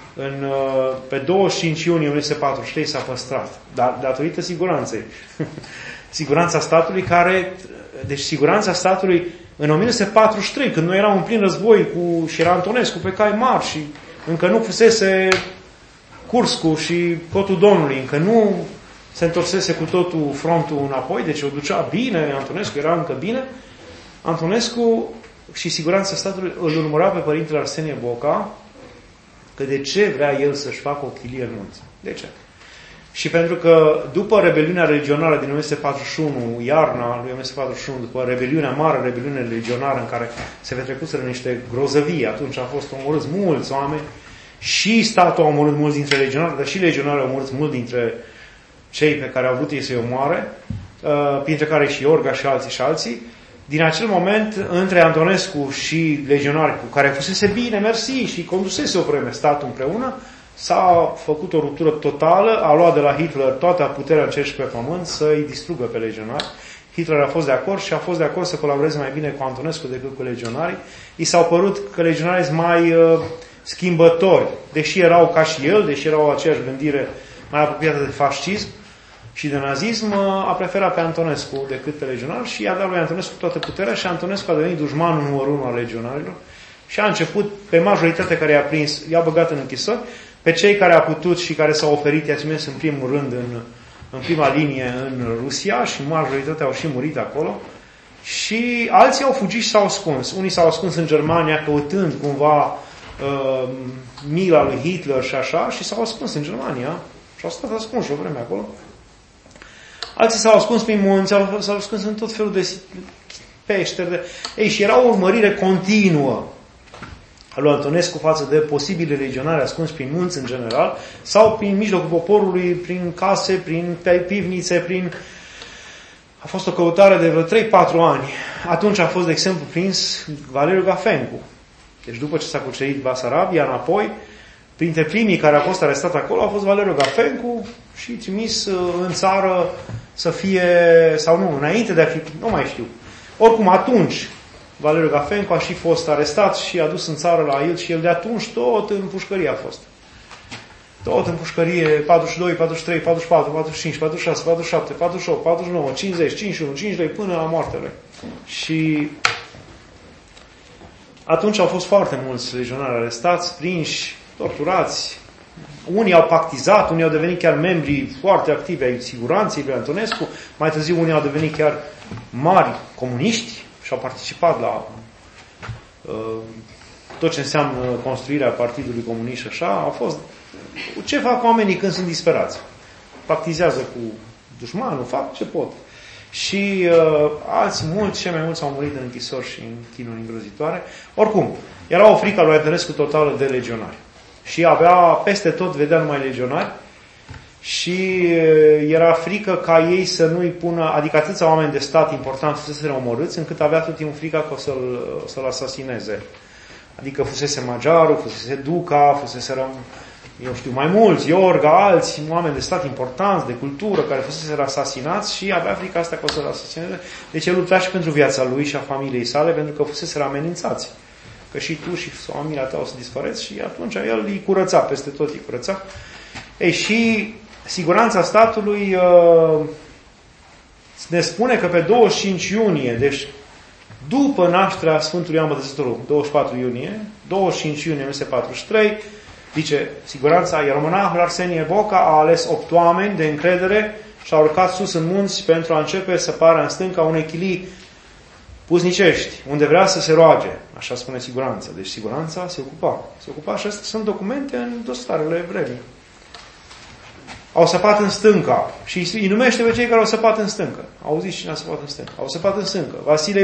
pe 25 iunie 1943 s-a păstrat, dar datorită siguranței. Siguranța statului deci siguranța statului în 1943, când noi eram în plin război și era Antonescu pe cai mari și încă nu fusese Curscu și Cotul Domnului, încă nu se întorsese cu totul frontul înapoi, deci o ducea bine, Antonescu era încă bine. Antonescu și siguranța statului îl urmărea pe părintele Arsenie Boca, că de ce vrea el să-și facă o chilie în munți. De ce? Și pentru că după rebeliunea religionară din 1941, iarna lui 1941, după mare rebeliune religionară în care se petrecuseră niște grozăvii, atunci a fost omorâți mulți oameni, și statul a omorât mulți dintre legionari, dar și legionarii au omorât mulți dintre cei pe care au vrut ei să-i omoare, printre care și Iorga și alții. Din acel moment, între Antonescu și legionari cu care fusese bine, mersi, și condusese o vreme statul împreună, s-a făcut o ruptură totală, a luat de la Hitler toată puterea cer și pe pământ să îi distrugă pe legionari. Hitler a fost de acord și a fost de acord să colaboreze mai bine cu Antonescu decât cu legionarii. I s-au părut că legionarii sunt mai schimbători, deși erau ca și el, deși erau aceeași gândire mai apropiată de fascism și de nazism, a preferat pe Antonescu decât pe legionari și i-a dat lui Antonescu toată puterea și Antonescu a devenit dușmanul numărul 1 al legionarilor și a început, pe majoritatea care i-a prins, i-a băgat în închisori, pe cei care a putut și care s-au oferit, i-a trimis în primul rând în prima linie în Rusia și majoritatea au și murit acolo. Și alții au fugit și s-au ascuns. Unii s-au ascuns în Germania căutând cumva mila lui Hitler și așa, și s-au ascuns în Germania și au stat ascunși o vreme acolo. Alții s-au ascuns prin munți, s-au ascuns în tot felul de peșteri. Ei, și era o urmărire continuă a lui Antonescu față de posibile legionari ascunși prin munți în general, sau prin mijlocul poporului, prin case, prin pivnițe, A fost o căutare de vreo 3-4 ani. Atunci a fost, de exemplu, prins Valeriu Gafencu. Deci după ce s-a cucerit Basarabia înapoi, printre primii care au fost arestat acolo a fost Valeriu Gafencu și trimis în țară să fie, sau nu, înainte de a fi, nu mai știu. Oricum, atunci, Valeriu Gafencu a și fost arestat și adus în țară la el și el de atunci tot în pușcărie a fost. Tot în pușcărie, 42, 43, 44, 45, 46, 47, 48, 49, 50, 51, 52, până la moartele. Și atunci au fost foarte mulți legionari arestați, prinși, torturați. Unii au pactizat, unii au devenit chiar membri foarte activi ai siguranței lui Antonescu. Mai târziu unii au devenit chiar mari comuniști și au participat la tot ce înseamnă construirea Partidului Comunist și așa. Au fost. Ce fac oamenii când sunt disperați? Pactizează cu dușmanul, fac ce pot. Și alții mulți, cei mai mulți au murit în închisori și în chinuri îngrozitoare. Oricum, era o frică lui Antonescu totală de legionari. Și avea, peste tot, vedea numai legionari și era frică ca ei să nu-i pună, adică atâția oameni de stat important fusese omorâți, încât avea tot timpul frica că o să-l asasineze. Adică fusese Magiaru, fusese Duca, fusese, eu știu, mai mulți, Iorga, alți oameni de stat importanți, de cultură, care fusese asasinați și avea frica asta că o să-l asasineze. Deci el lupta și pentru viața lui și a familiei sale, pentru că fusese amenințați. Că și tu și familia ta o să dispăreți și atunci el îi curăța, peste tot îi curăța. Ei, și siguranța statului ne spune că pe 25 iunie, deci după nașterea Sfântului Ioan Botezătorul, 24 iunie, 25 iunie 1943, zice, siguranța, iar monahul Arsenie Boca a ales 8 oameni de încredere și a urcat sus în munți pentru a începe săparea în stânca unei chilii pusnicești, unde vrea să se roage. Așa spune siguranța. Deci siguranța se ocupa și astea sunt documente în dosarele vremii. Au săpat în stânca și îi numește pe cei care au săpat în stâncă. Auziți cine a săpat în stâncă? Au săpat în stâncă. Vasile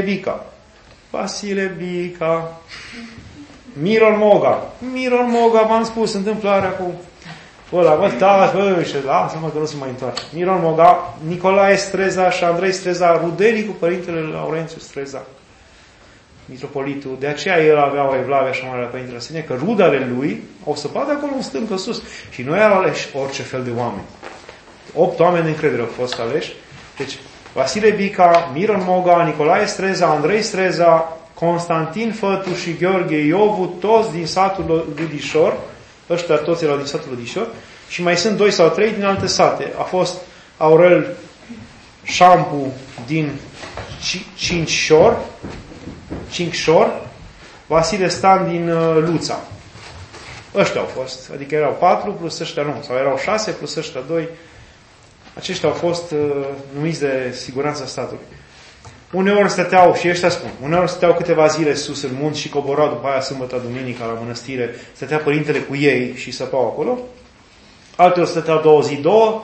Bica. Miron Moga, v-am spus, întâmplarea cu ăla, lasă-mă că nu se mai întoarce. Miron Moga, Nicolae Streza și Andrei Streza, rudenii cu părintele Laurențiu Streza, mitropolitul. De aceea el avea o evlavie așa mare la părintele Arsenie, că rudele lui au săpat de acolo în stâncă sus. Și nu erau aleși orice fel de oameni. 8 oameni de încredere au fost aleși. Deci, Vasile Bica, Miron Moga, Nicolae Streza, Andrei Streza, Constantin Fătu și Gheorghe Iovu, toți din satul Ludișor, ăștia toți erau din satul Ludișor, și mai sunt 2 sau 3 din alte sate. A fost Aurel Șampu din Cincșor, Vasile Stan din Luța. Ăștia au fost, adică erau 4 plus ăștia nu, sau erau 6 plus ăștia 2. Aceștia au fost numiți de siguranța statului. Uneori stăteau, și ăștia spun, uneori stăteau câteva zile sus în munți și coborau după aia sâmbătă, duminica la mănăstire, stătea părintele cu ei și săpau acolo. Alteori stăteau 2 zi, 2.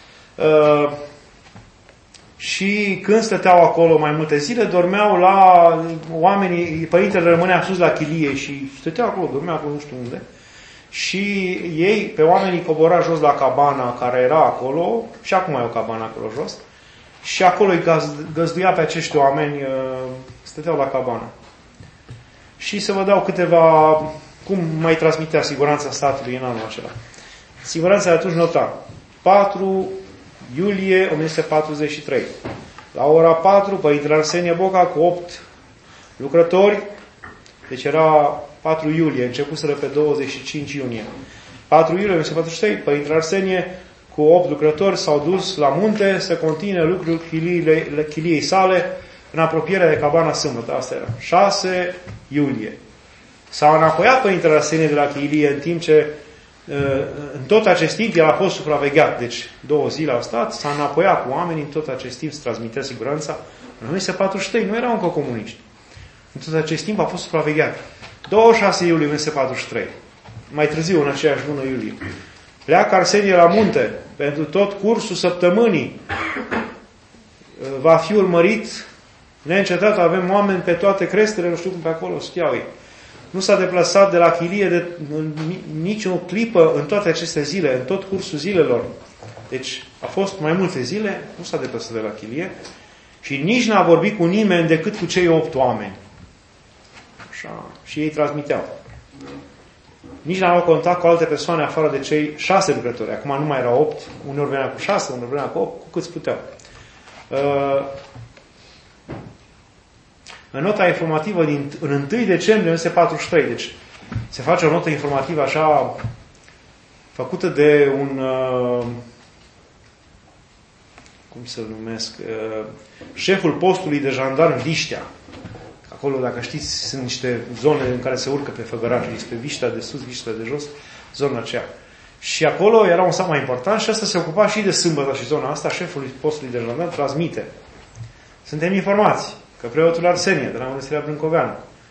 Și când stăteau acolo mai multe zile, dormeau la oamenii, părintele rămânea sus la chilie și stăteau acolo, dormeau acolo nu știu unde. Și ei, pe oamenii cobora jos la cabana care era acolo, și acum e o cabană acolo jos, și acolo îi găzduia pe acești oameni, stăteau la cabană. Și să vă dau câteva, cum mai transmitea siguranța statului în anul acela. Siguranța de atunci nota 4 iulie 1943. La ora 4, părintele Arsenie Boca cu 8 lucrători, deci era 4 iulie, începuseră pe 25 iunie. 4 iulie 1943, părintele Arsenie cu 8 lucrători s-au dus la munte să continue lucrul chiliei sale în apropierea de cabana sâmbătă. Asta era. 6 iulie. S-a înapoiat părintele Arsenie de la chilie în timp ce în tot acest timp el a fost supravegheat. Deci 2 zile au stat, s-a înapoiat cu oamenii în tot acest timp să transmitea siguranța. În 1943 nu erau încă comuniști. În tot acest timp a fost supravegheat. 26 iulie 1943. Mai târziu, în aceeași lună iulie. Pleacă Arsenie la munte pentru tot cursul săptămânii va fi urmărit neîncetat, avem oameni pe toate crestele, nu știu cum pe acolo schiau ei. Nu s-a deplasat de la chilie nicio clipă în toate aceste zile, în tot cursul zilelor. Deci a fost mai multe zile, nu s-a deplasat de la chilie și nici n-a vorbit cu nimeni decât cu cei 8 oameni. Așa, și ei transmiteau. Nici n-au contact cu alte persoane afară de cei 6 lucrători. Acum nu mai erau 8, uneori venea cu 6, uneori venea cu 8, cu câți puteau. În nota informativă în 1 decembrie 1943, deci se face o notă informativă așa făcută de un cum să-l numesc, șeful postului de jandarmi Viștea. Acolo, dacă știți, sunt niște zone în care se urcă pe făgăraș, este Viștea de sus, Viștea de jos, zona aceea. Și acolo era un sat mai important și asta se ocupa și de sâmbătă și zona asta, șeful postului de jandarmi transmite. Suntem informați că preotul Arsenie, de la Mănăstirea Brâncoveanu,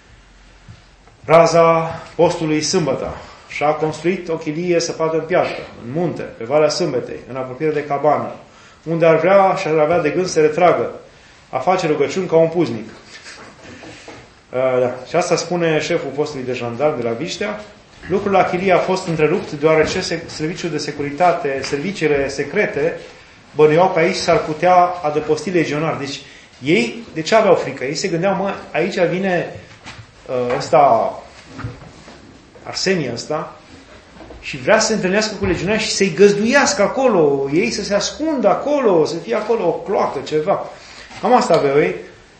raza postului sâmbătă, și-a construit o chilie săpată în piatră, în munte, pe Valea Sâmbetei, în apropiere de cabană, unde ar vrea și ar avea de gând să se retragă, a face rugăciuni ca un puznic. Da. Și asta spune șeful postului de jandarmi de la Viștea. Lucrul la chilie a fost întrerupt deoarece serviciul de securitate, serviciile secrete, bănuiau că aici s-ar putea adăposti legionari. Deci ei, de ce aveau frică? Ei se gândeau, aici vine ăsta, Arsenie ăsta, și vrea să se întâlnească cu legionari și să-i găzduiască acolo, ei să se ascundă acolo, să fie acolo o cloacă, ceva. Cam asta aveau ei.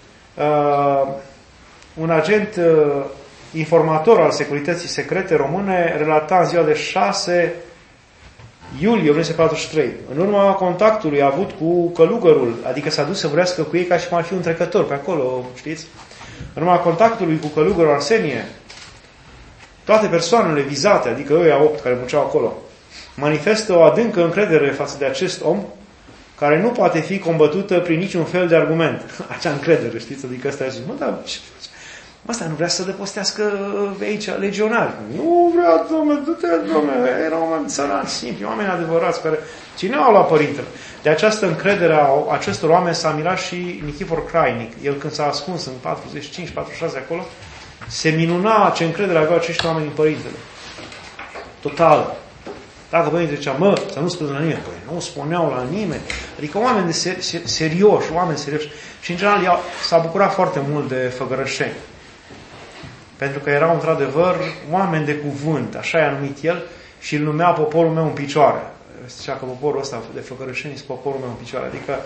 Un agent informator al securității secrete române relata în ziua de 6 iulie 1943, în urma contactului avut cu călugărul, adică s-a dus să vorbească cu ei ca și cum ar fi un trecător pe acolo, știți? În urma contactului cu călugărul Arsenie, toate persoanele vizate, adică ăia 8 care munceau acolo, manifestă o adâncă încredere față de acest om, care nu poate fi combătută prin niciun fel de argument. Acea încredere, știți? Adică ăsta zice, dar ce face? Asta nu vrea să dăpostească aici legionari. Nu vrea, dom'le, du-te, dom'le. Erau oameni țărani, simpli, oameni adevărați, care țineau la părintele. De această încredere a acestor oameni s-a mirat și Nichifor Crainic. El când s-a ascuns în 45-46 acolo, se minuna ce încredere aveau acești oameni în părintele. Total. Dacă părintele zicea, să nu spună la nimeni, păi nu spuneau la nimeni. Adică oameni serioși, oameni serioși. Și în general s-a bucurat foarte mult de făgărășeni. Pentru că erau într-adevăr oameni de cuvânt, așa i-a numit el, și îl numea poporul meu în picioare. Zicea că poporul ăsta de făgărășeni este poporul meu în picioare. Adică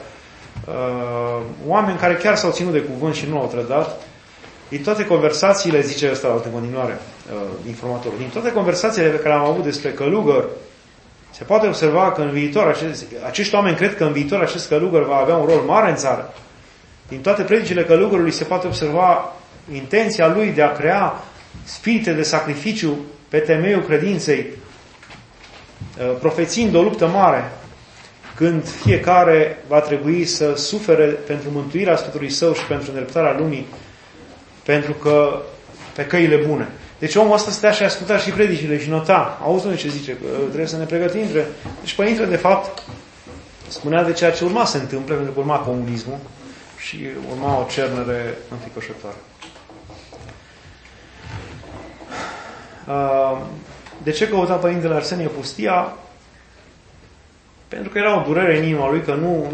oameni care chiar s-au ținut de cuvânt și nu l-au trădat. Din toate conversațiile, zice ăsta în continuare, informatorul, din toate conversațiile pe care am avut despre călugăr, se poate observa că în viitor, acești oameni cred că în viitor acest călugăr va avea un rol mare în țară. Din toate predicile călugărului se poate observa intenția lui de a crea spirite de sacrificiu pe temeiul credinței, profețiind o luptă mare, când fiecare va trebui să sufere pentru mântuirea Sfântului Său și pentru îndreptarea lumii, pentru că pe căile bune. Deci omul ăsta stătea și asculta și predicile și nota. Auzi ce zice? Că trebuie să ne pregătim. Deci părintele, de fapt, spunea de ceea ce urma să se întâmple, pentru că urma comunismul și urma o cernere înfricoșătoare. De ce căuta părintele Arsenie pustia? Pentru că era o durere în inima lui, că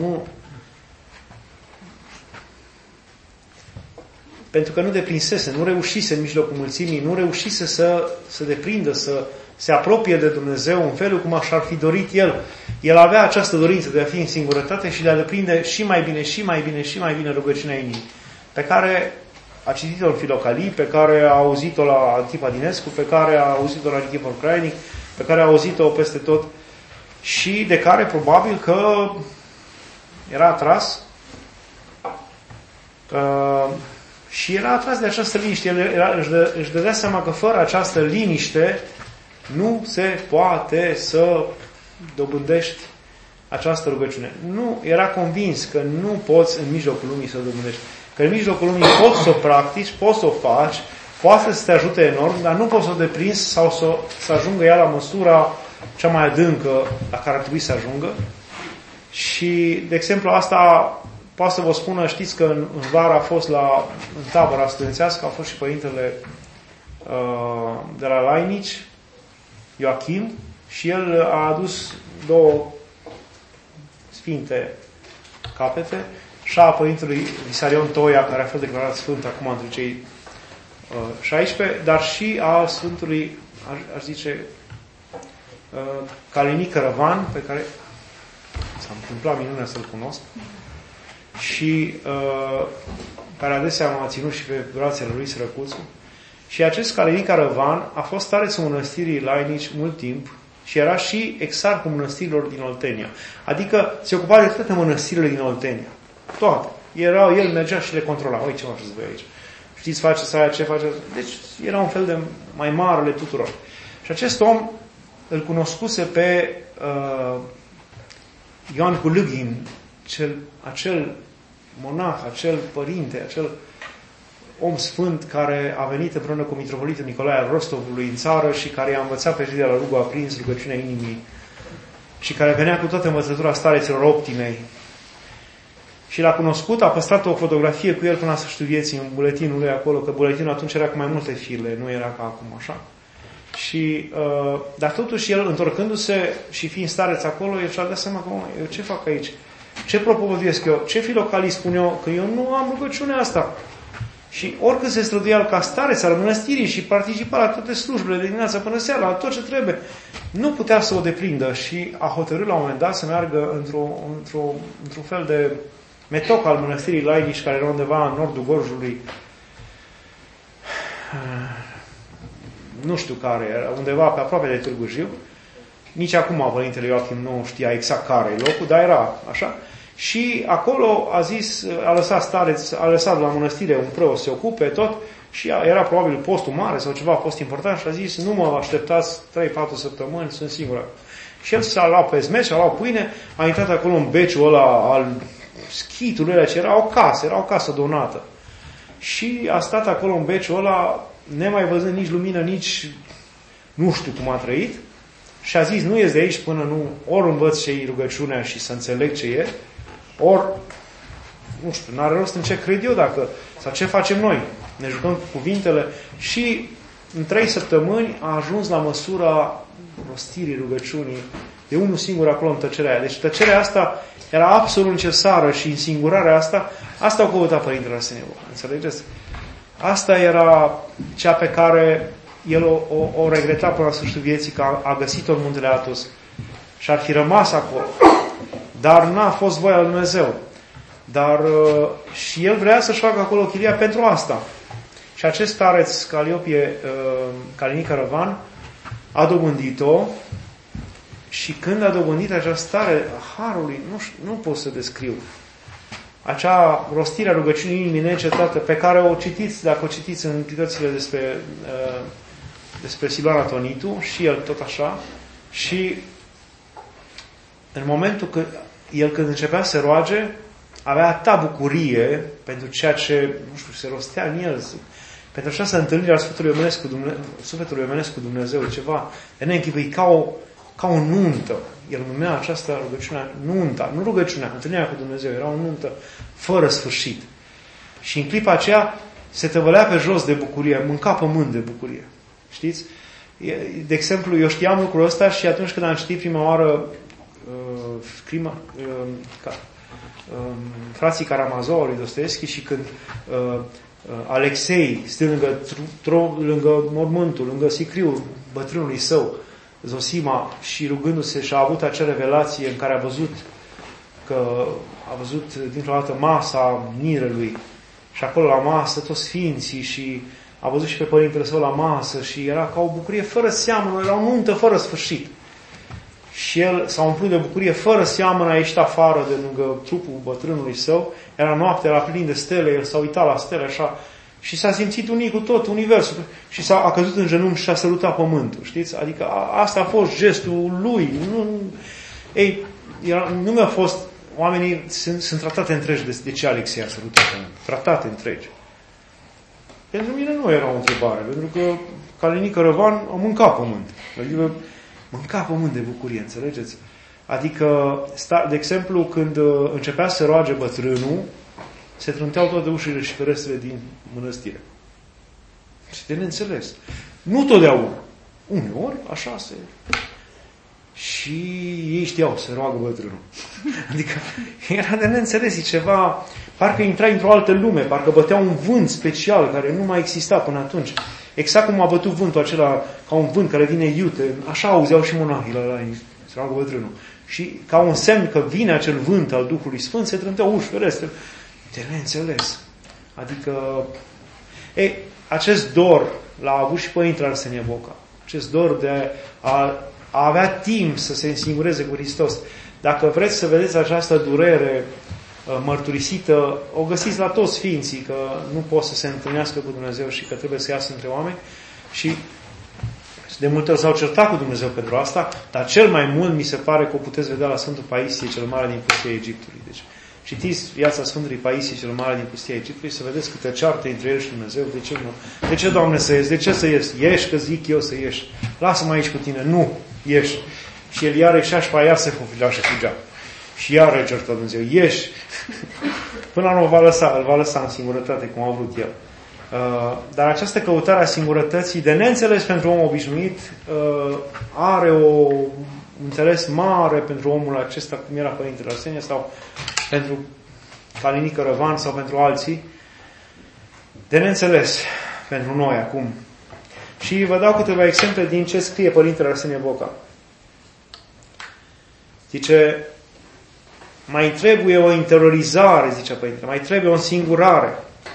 pentru că nu deprinsese, nu reușise în mijlocul mulțimii, nu reușise să deprindă, să se apropie de Dumnezeu în felul cum așa ar fi dorit el. El avea această dorință de a fi în singurătate și de a deprinde și mai bine, și mai bine, și mai bine rugăciunea inimii, pe care a citit-o în Filocalii, pe care a auzit-o la Antipa Dinescu, pe care a auzit-o la Nichifor Crainic, pe care a auzit-o peste tot și de care probabil că era atras și era atras de această liniște. El își dădea seama că fără această liniște nu se poate să dobândești această rugăciune. Nu, era convins că nu poți în mijlocul lumii să o dobândești. Că în mijlocul lumii poți să o practici, poți să o faci, poate să te ajute enorm, dar nu poți să o deprinzi sau să ajungă ea la măsura cea mai adâncă la care ar trebui să ajungă. Și, de exemplu, asta poate să vă spună, știți că în vară a fost în tabăra studențească, a fost și părintele de la Lainici, Ioachim, și el a adus 2 sfinte capete, și a părintelui Visarion Toia, care a fost declarat sfânt acum între cei 16, dar și a Sfântului, aș zice, Calinic Răvan, pe care s-a întâmplat minunea să-l cunosc, și care adesea m-a ținut și pe brațele lui Sărăcuțu. Și acest Calinic Răvan a fost starețul mănăstirii Lainici mult timp și era și exarhul mănăstirilor din Oltenia. Adică se ocupa de toate mănăstirile din Oltenia. Toate. El mergea și le controla. Oi, ce mă faceți voi aici? Știți, faceți aia, ce faceți? Deci era un fel de mai marele tuturor. Și acest om îl cunoscuse pe Ioan Culughin, acel monah, acel părinte, acel om sfânt care a venit împreună cu mitropolitul Nicolae al Rostovului în țară și care i-a învățat pe cei de la Rugul aprins rugăciunea inimii și care venea cu toată învățătura stareților optimei. Și l-a cunoscut, a păstrat o fotografie cu el până la sfârșitul vieții în buletinul lui acolo, că buletinul atunci era cu mai multe file, nu era ca acum așa. Și, dar totuși el, întorcându-se și fiind stareț acolo, el și-a dat seama că, eu ce fac aici? Ce propovăduiesc eu? Ce filocalii spun eu? Că eu nu am rugăciunea asta. Și oricât se străduia ca stareț al mănăstirii și participa la toate slujbele de dimineața până seara, la tot ce trebuie, nu putea să o deprindă și a hotărât la un moment dat să meargă într-un fel de metoc al mănăstirii Lainici, care era undeva în nordul Gorjului, nu știu care, era undeva pe aproape de Târgu Jiu. Nici acum părintele Ioachim nu știa exact care e locul, dar era așa. Și acolo a lăsat la mănăstire un preot să se ocupe tot și era probabil postul mare sau ceva post important și a zis, nu mă așteptați 3-4 săptămâni, sunt singur. Și el s-a luat pe zmeț, a luat pâine, a intrat acolo în beciul ăla al schitului ăla, ce era o casă donată. Și a stat acolo în beciul ăla, nemai văzând nici lumină, nici nu știu cum a trăit, și a zis, nu ies de aici până nu, ori învăț ce e rugăciunea și să înțeleg ce e, ori, nu știu, n-are rost în ce cred eu sau ce facem noi. Ne jucăm cu cuvintele și în 3 săptămâni a ajuns la măsura rostirii rugăciunii de unul singur acolo în tăcerea aia. Deci tăcerea asta era absolut necesară și însingurarea asta o căuta Părintele Arsenie Boc. Înțelegeți? Asta era cea pe care el o regreta până la sfârșitul vieții, că a găsit-o în Muntele Athos și ar fi rămas acolo. Dar n-a fost voia lui Dumnezeu. Dar și el vrea să-și facă acolo chilia pentru asta. Și acest stareț Caliopie, Calinic Răvan, a dobândit-o și când a dobândit această stare a harului, nu pot să descriu. Acea rostire a rugăciunii inimii neîncetată pe care o citiți, dacă o citiți în cărțile despre Siluan Atonitu, și el tot așa, și în momentul când începea să roage, avea atâta bucurie pentru ceea ce, nu știu, se rostea în el, pentru această întâlnire a sufletului omenesc cu Dumnezeu, ceva de neînchipuit, ca o nuntă. El numea această rugăciune nunta, nu rugăciunea, întâlnirea cu Dumnezeu, era o nuntă fără sfârșit. Și în clipa aceea se tăvălea pe jos de bucurie, mânca pământ de bucurie. Știți? De exemplu, eu știam lucrul ăsta și atunci când am citit prima oară Frații Karamazov lui Dostoevski și când Alexei stă lângă mormântul, lângă sicriul bătrânului său, Zosima, și rugându-se și a avut acea revelație în care a văzut dintr-o dată masa mirelui și acolo la masă toți sfinții și a văzut și pe părintele său la masă și era ca o bucurie fără seamănă, era o nuntă fără sfârșit. Și el s-a umplut de bucurie fără seamănă, a ieșit afară de lângă trupul bătrânului său, era noapte, era plin de stele, el s-a uitat la stele așa și s-a simțit unit cu tot universul și a căzut în genunchi și a sărutat pământul, știți? Adică asta a fost gestul lui. Nu mi-a fost, oamenii sunt tratate întregi de ce Alexei a sărutat pământul, tratate întregi. Pentru mine nu era o întrebare, pentru că Calinic Răvan a mâncat pământ. Adică mânca pământ de bucurie, înțelegeți? Adică, de exemplu, când începea să roage bătrânul, se trânteau toate ușile și ferestrele din mănăstire. Și de neînțeles. Nu totdeauna. Uneori, așa se... Și ei știau să roagă bătrânul. Adică era de neînțeles, ceva... Parcă intra într-o altă lume, parcă bătea un vânt special care nu mai exista până atunci. Exact cum a bătut vântul acela, ca un vânt care vine iute, așa auzeau și monahii la să roagă bătrânul. Și ca un semn că vine acel vânt al Duhului Sfânt, se trânteau uși, ferestre. De neînțeles. Adică, acest dor l-a avut și Părintele Arsenie Boca. Acest dor de a avea timp să se însingureze cu Hristos. Dacă vreți să vedeți această durere mărturisită, o găsiți la toți sfinții, că nu pot să se întâlnească cu Dumnezeu și că trebuie să iasă între oameni. Și de multe ori s-au certat cu Dumnezeu pentru asta, dar cel mai mult mi se pare că o puteți vedea la Sfântul Paisie cel Mare din pustia Egiptului. Deci, citiți viața Sfântului Paisie cel Mare din pustia Egiptului să vedeți câte ceartă între el și Dumnezeu. De ce nu? De ce, Doamne, să ieși? De ce să ieși? Ieși, că zic eu să ieși. Lasă-mă aici cu tine. Nu, ieși. Și el iarăși așa iar se fufilea și fugea. Și iară certă Dumnezeu. Ieși. Până la urmă îl va lăsa în singurătate, cum a vrut el. Dar această căutare a singurătății, de neînțeles pentru om obișnuit, are un înțeles mare pentru omul acesta, cum era Părintele Arsenie, sau pentru Calinică Răvan, sau pentru alții. De neînțeles pentru noi acum. Și vă dau câteva exemple din ce scrie Părintele Arsenie Boca. Zice, mai trebuie o interiorizare, zicea Părintele, mai trebuie o însingurare.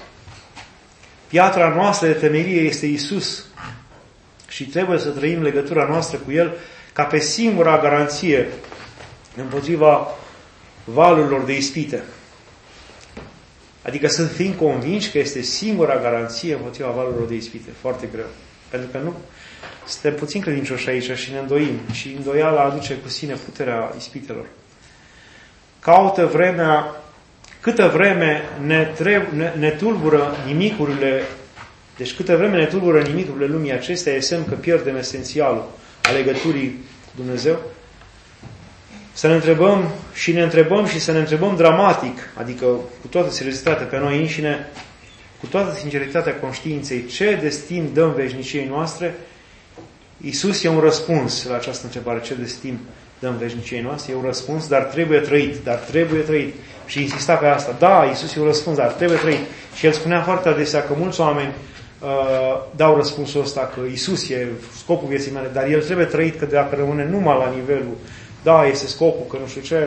Piatra noastră de temelie este Iisus și trebuie să trăim legătura noastră cu El ca pe singura garanție împotriva valurilor de ispite. Adică să fim convinși că este singura garanție împotriva valurilor de ispite. Foarte greu. Pentru că nu suntem puțin credincioși aici și ne îndoim. Și îndoiala aduce cu sine puterea ispitelor. Caută vremea. Câtă vreme ne tulbură nimicurile, deci câtă vreme ne tulbură nimicurile lumii acestea, e semn că pierdem esențialul a legăturii cu Dumnezeu. Să ne întrebăm și să ne întrebăm dramatic, adică cu toată seriozitatea pe noi înșine, cu toată sinceritatea conștiinței, ce destin dăm veșniciei noastre. Iisus e un răspuns la această întrebare, ce destin dăm veșniciei noastre, e un răspuns, dar trebuie trăit. Și insista pe asta. Da, Iisus e un răspuns, dar trebuie trăit. Și el spunea foarte adesea că mulți oameni dau răspunsul ăsta, că Iisus e scopul vieții mele, dar el trebuie trăit, că dacă rămâne numai la nivelul, da, este scopul, că nu știu ce.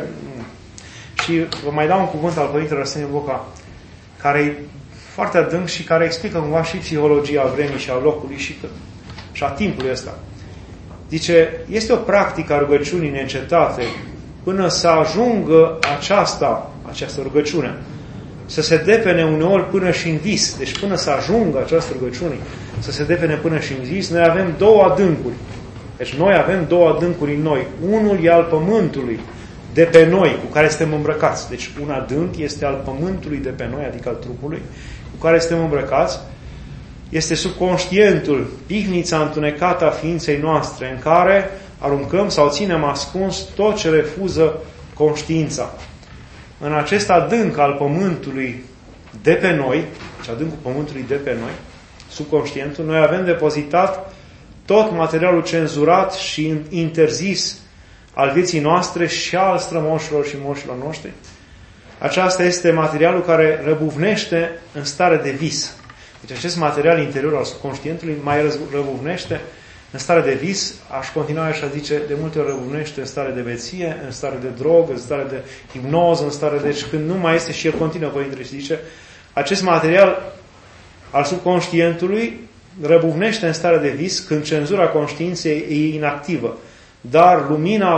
Și vă mai dau un cuvânt al Părintelui Arsenie Boca, care e foarte adânc și care explică cumva și psihologia vremii și a locului și a timpului ăsta. Zice, este o practică a rugăciunii neîncetate până să ajungă această rugăciune, să se depene uneori până și în vis. Deci până să ajungă această rugăciune, să se depene până și în vis, noi avem două adâncuri. Deci noi avem două adâncuri în noi. Unul e al pământului de pe noi, cu care suntem îmbrăcați. Deci un adânc este al pământului de pe noi, adică al trupului, cu care suntem îmbrăcați. Este subconștientul, pihnița întunecată a ființei noastre, în care aruncăm sau ținem ascuns tot ce refuză conștiința. În acest adânc al pământului de pe noi, deci adâncul pământului de pe noi, subconștientul, noi avem depozitat tot materialul cenzurat și interzis al vieții noastre și al strămoșilor și moșilor noștri. Aceasta este materialul care răbuvnește în stare de vis. Deci acest material interior al subconștientului mai răbuvnește în stare de vis, aș continua așa zice, de multe ori răbuvnește în stare de beție, în stare de drog, în stare de hipnoză, în stare de... Deci când nu mai este, și el continuă Părintele și zice, acest material al subconștientului răbuvnește în stare de vis când cenzura conștiinței e inactivă. Dar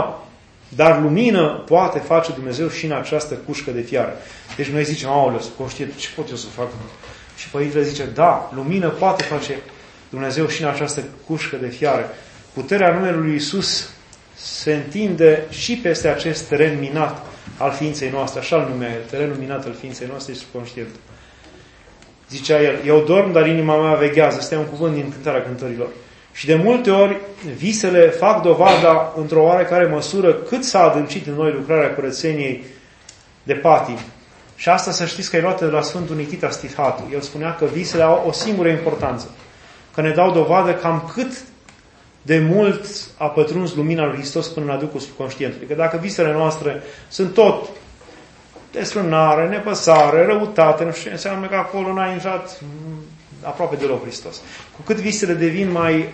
lumină poate face Dumnezeu și în această cușcă de fiară. Deci noi zicem, aoleu, subconștient, ce pot eu să fac? Și Părintele zice, da, lumină poate face Dumnezeu și în această cușcă de fiară. Puterea numelui lui Iisus se întinde și peste acest teren minat al ființei noastre, așa îl numea el, terenul minat al ființei noastre și subconștient. Zicea el, eu dorm, dar inima mea veghează. Este un cuvânt din Cântarea Cântărilor. Și de multe ori visele fac dovada într-o oarecare măsură cât s-a adâncit în noi lucrarea curățeniei de patim. Și asta să știți că e luată de la Sfântul Nikita Stihatu. El spunea că visele au o singură importanță. Că ne dau dovadă cam cât de mult a pătruns lumina lui Hristos până în aducul subconștientului. Că dacă visele noastre sunt tot desfrânare, nepăsare, răutate, nu știu, înseamnă că acolo n-a intrat aproape deloc Hristos. Cu cât visele devin mai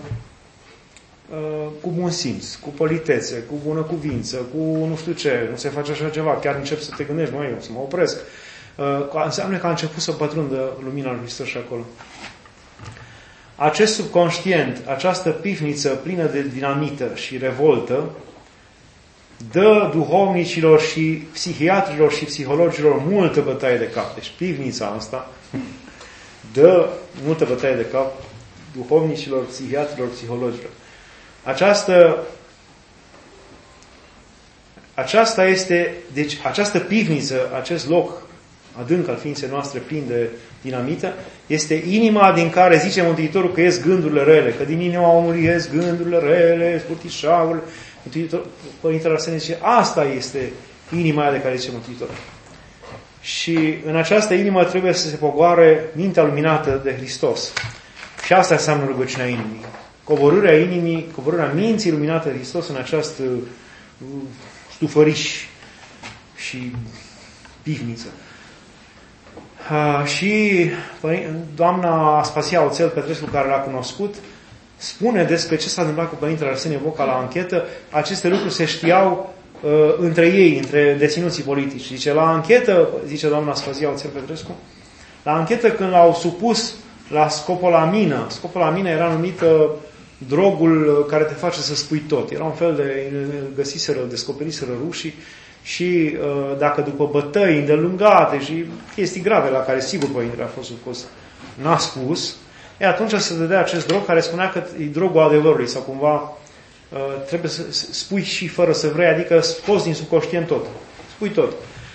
cu bun simț, cu politețe, cu bună cuvință, cu nu știu ce, nu se face așa ceva, chiar încep să te gândești, eu să mă opresc. Înseamnă că a început să pătrundă lumina lui Hristos și acolo. Acest subconștient, această pivniță plină de dinamită și revoltă, dă duhovnicilor și psihiatrilor și psihologilor multă bătaie de cap. Deci pivnița asta dă multă bătaie de cap duhovnicilor, psihiatrilor, psihologilor. Aceasta este, deci această pivniță, acest loc adânc al ființei noastre plin de dinamită, este inima din care zice Mântuitorul că ies gândurile rele, că din inima omului ies gândurile rele, spurtișagurile. Părintele Arsenie zice, asta este inima aia de care zice Mântuitorul. Și în această inimă trebuie să se pogoare mintea luminată de Hristos. Și asta înseamnă rugăciunea inimii. Coborârea inimii, coborârea minții luminate de Hristos în această stufăriș și pivniță. Și doamna Aspasia Oțel Petrescu, care l-a cunoscut, spune despre ce s-a întâmplat cu Părintele Arsenie Boca la anchetă. Aceste lucruri se știau între ei, între deținuții politici. Zice, la anchetă, zice doamna Aspasia Oțel Petrescu, la anchetă când l-au supus la scopolamină, scopolamină era numită drogul care te face să spui tot. Era un fel de, descoperiseră rușii și dacă după bătăi îndelungate și chestii grave la care sigur Părintele a fost supus, n-a spus, atunci se dădea acest drog care spunea că e drogul adevărului sau cumva trebuie să spui și fără să vrei, adică scoți din subconștient tot. Spui tot.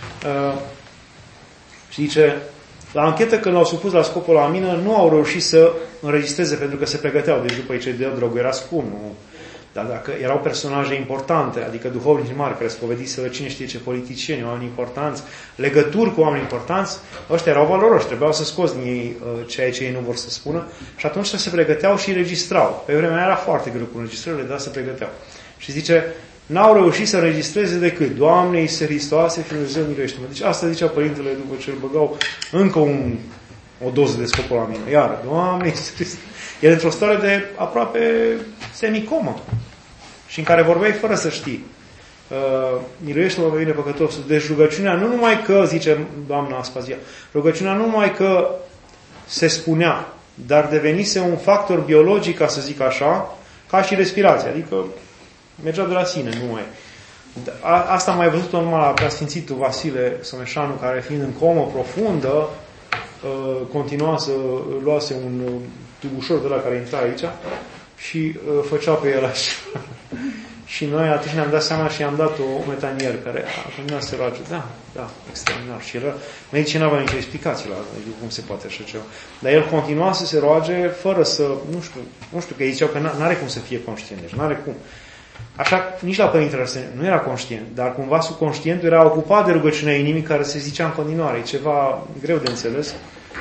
Și zice, la anchetă când l-au supus la scopul la mină, nu au reușit să înregistreze pentru că se pregăteau. Deci după ce de drogul era scump. Nu. Dar dacă erau personaje importante, adică duhovnici mari care spovediseră cine știe ce politicieni, oameni importanți, legături cu oameni importanți, ăștia erau valoroși, trebuiau să scoți din ei ceea ce ei nu vor să spună și atunci se pregăteau și registrau. Pe vremea era foarte greu cu înregistrările, dar se pregăteau. Și zice, n-au reușit să registreze decât Doamne Iisuse Hristoase, Fiul Lui Dumnezeu, miluiește-mă. Deci asta zicea Părintele după ce îl băgau încă o doză de scopul la mine. Iar, Doamne Iisuse Hristoase. El într-o stare de aproape semicomă și în care vorbeai fără să știi. Miluiește-mă pe mine păcătosul. Deci rugăciunea nu numai că, zice doamna Aspazia, rugăciunea nu numai că se spunea, dar devenise un factor biologic, ca să zic așa, ca și respirația. Adică mergea de la sine, nu mai. Asta am mai văzut-o numai la preasfințitul Vasile Someșanu, care fiind în comă profundă, continua să luase un tubușor de la care intra aici și făcea pe el așa. Și noi atunci ne-am dat seama și i-am dat o metanier care a continuat să se roage. Da, extraordinar. Și era, medicii n-aveau nicio explicație la cum se poate așa ceva. Dar el continua să se roage fără să, nu știu, că ei ziceau că n-are cum să fie conștient. Deci n-are cum. Așa, nici la Părintele Arsenie nu era conștient, dar cumva subconștientul era ocupat de rugăciunea inimii care se zicea în continuare. E ceva greu de înțeles.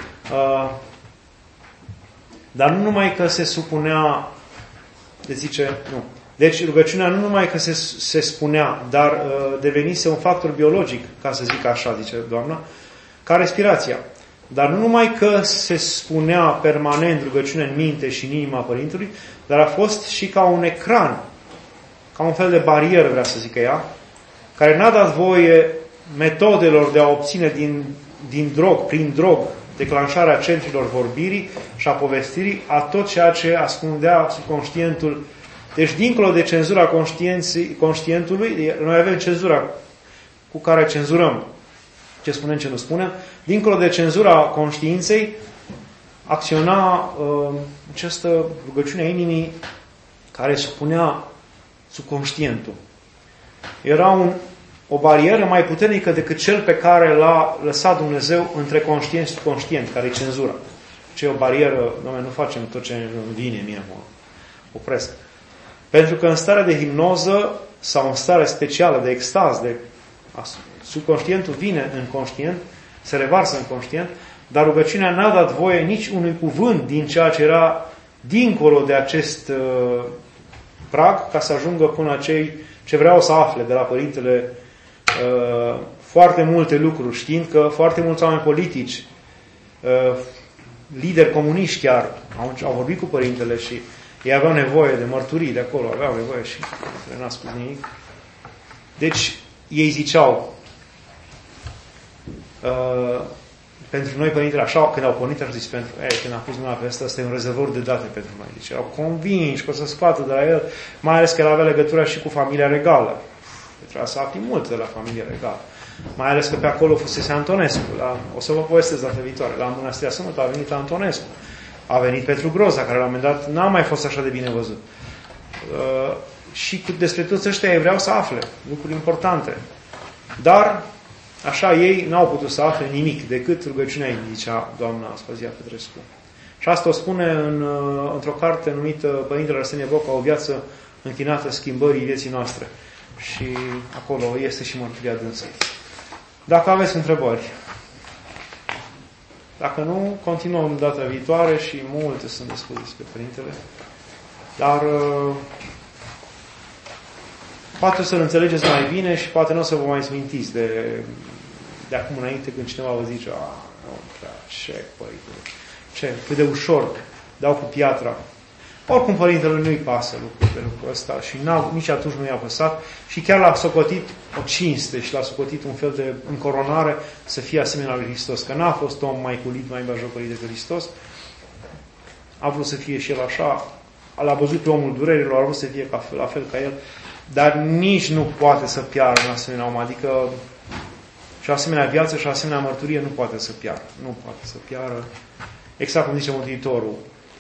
Dar nu numai că se supunea, nu. Deci rugăciunea nu numai că se spunea, dar devenise un factor biologic, ca să zic așa, zice doamna, ca respirația. Dar nu numai că se spunea permanent rugăciune în minte și în inima Părintelui, dar a fost și ca un ecran, ca un fel de barieră, vrea să zică ea, care n-a dat voie metodelor de a obține prin drog, declanșarea centrilor vorbirii și a povestirii, a tot ceea ce ascundea subconștientul. Deci, dincolo de cenzura conștientului, noi avem cenzura cu care cenzurăm ce spunem, ce nu spunem, dincolo de cenzura conștiinței, acționa această rugăciune a inimii care supunea subconștientul. Era o barieră mai puternică decât cel pe care l-a lăsat Dumnezeu între conștient și subconștient, care e cenzura. Ce e o barieră, Doamne, nu facem tot ce îmi vine mie acum. opresc. Pentru că în starea de hipnoză sau în stare specială de extaz, subconștientul vine în conștient, se revarsă în conștient, dar rugăciunea n-a dat voie nici unui cuvânt din ceea ce era dincolo de acest prag, ca să ajungă până la cei ce vreau să afle de la Părintele foarte multe lucruri, știind că foarte mulți oameni politici, lideri comuniști chiar, au vorbit cu Părintele și ei aveau nevoie de mărturii de acolo, aveau nevoie și n-a spus nimic. Deci, ei ziceau, pentru noi, Părintele, așa, când au pornit, au zis, când a pus mâna pe ăsta e un rezervor de date pentru noi. Deci erau convinși că o să scoată de la el, mai ales că el avea legătura și cu familia regală. Trebuia să afli mult de la familia regală. Mai ales că pe acolo fusese Antonescu. O să vă povestesc data viitoare. La Mănăstirea Sământ a venit Antonescu. A venit Petru Groza, care la un moment dat n-a mai fost așa de bine văzut. Și despre toți ăștia ei vreau să afle lucruri importante. Dar, așa, ei n-au putut să afle nimic decât rugăciunea ei, zicea doamna Aspazia Petrescu. Și asta o spune într-o carte numită Părintele Arsenie Boca, o viață închinată schimbării vieții noastre. Și acolo este și mărturia dânsă. Dacă aveți întrebări. Dacă nu, continuăm data viitoare și multe sunt de spus despre Părintele. Dar poate o să-l înțelegeți mai bine și poate nu o să vă mai smintiți de acum înainte când cineva vă zice ce, Părinte, cât de ușor dau cu piatra. Oricum Părintele nu-i pasă lucrul ăsta și nici atunci nu i-a păsat și chiar l-a socotit o cinste și l-a socotit un fel de încoronare să fie asemenea lui Hristos. Că n-a fost om mai culit, mai bajocorit decât Hristos. A vrut să fie și el așa, l-a văzut pe omul durerilor, a vrut să fie la fel ca el, dar nici nu poate să piară în asemenea om. Adică și o asemenea viață și o asemenea mărturie nu poate să piară. Nu poate să piară. Exact cum zice Mântuitorul.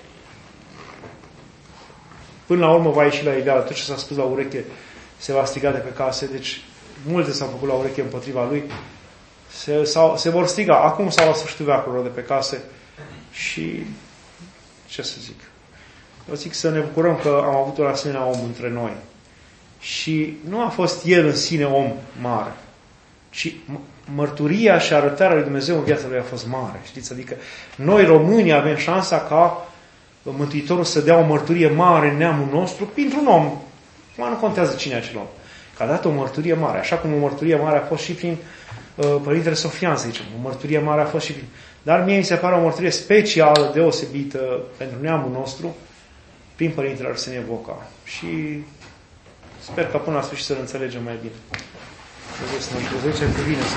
Până la urmă va ieși la iveală. Tot ce s-a spus la ureche se va striga de pe case. Deci multe s-au făcut la ureche împotriva lui. Se vor striga. Acum sau la sfârșitul veacurilor de pe case. Și ce să zic? Eu zic să ne bucurăm că am avut un asemenea om între noi. Și nu a fost el în sine om mare, ci mărturia și arătarea lui Dumnezeu în viața lui a fost mare. Știți? Adică noi românii avem șansa ca Mântuitorul să dea o mărturie mare în neamul nostru printr-un om. Nu contează cine e acel om. Că a dat o mărturie mare. Așa cum o mărturie mare a fost și prin Părintele Sofian, să zicem. O mărturie mare a fost și prin... Dar mie mi se pare o mărturie specială, deosebită pentru neamul nostru, prin Părintele Arsenie Boca. Și sper că până la sfârșit să-l înțelegem mai bine. Dumnezeu să ne ajute. Cuvine-se.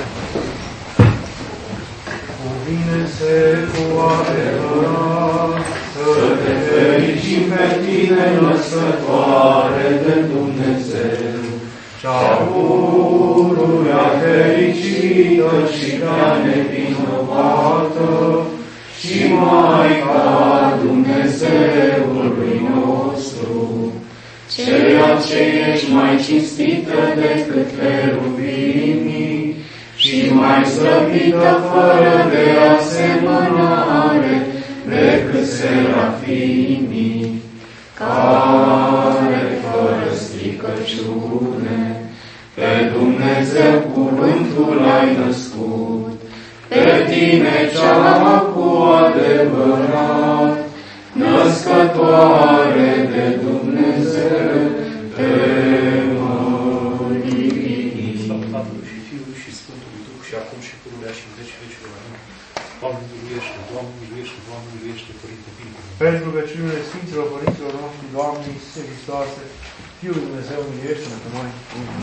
Cuvine-se cu adevărat, să te fericim pe tine, născătoare de Dumnezeu, cea pururea fericită și prea nevinovată, și Maica Dumnezeului nostru, ceea ce ești mai cinstită decât heruvimii și mai slăvită fără de asemănare decât serafimii, care fără stricăciune pe Dumnezeu cuvântul ai născut, pe tine cea cu adevărat, născătoare de Dumnezeu, te mărim. Slavă Tatălui și Fiului și Sfântului Duh și acum și pururea și în vecii vecilor. Amin. Doamne miluiește, Doamne miluiește, Doamne miluiește, Părinte Bine. Pentru rugăciunile Sfinților Părinților noștri, Doamne Iisuse Hristoase, Fiul Dumnezeu, miluiește-ne pe noi.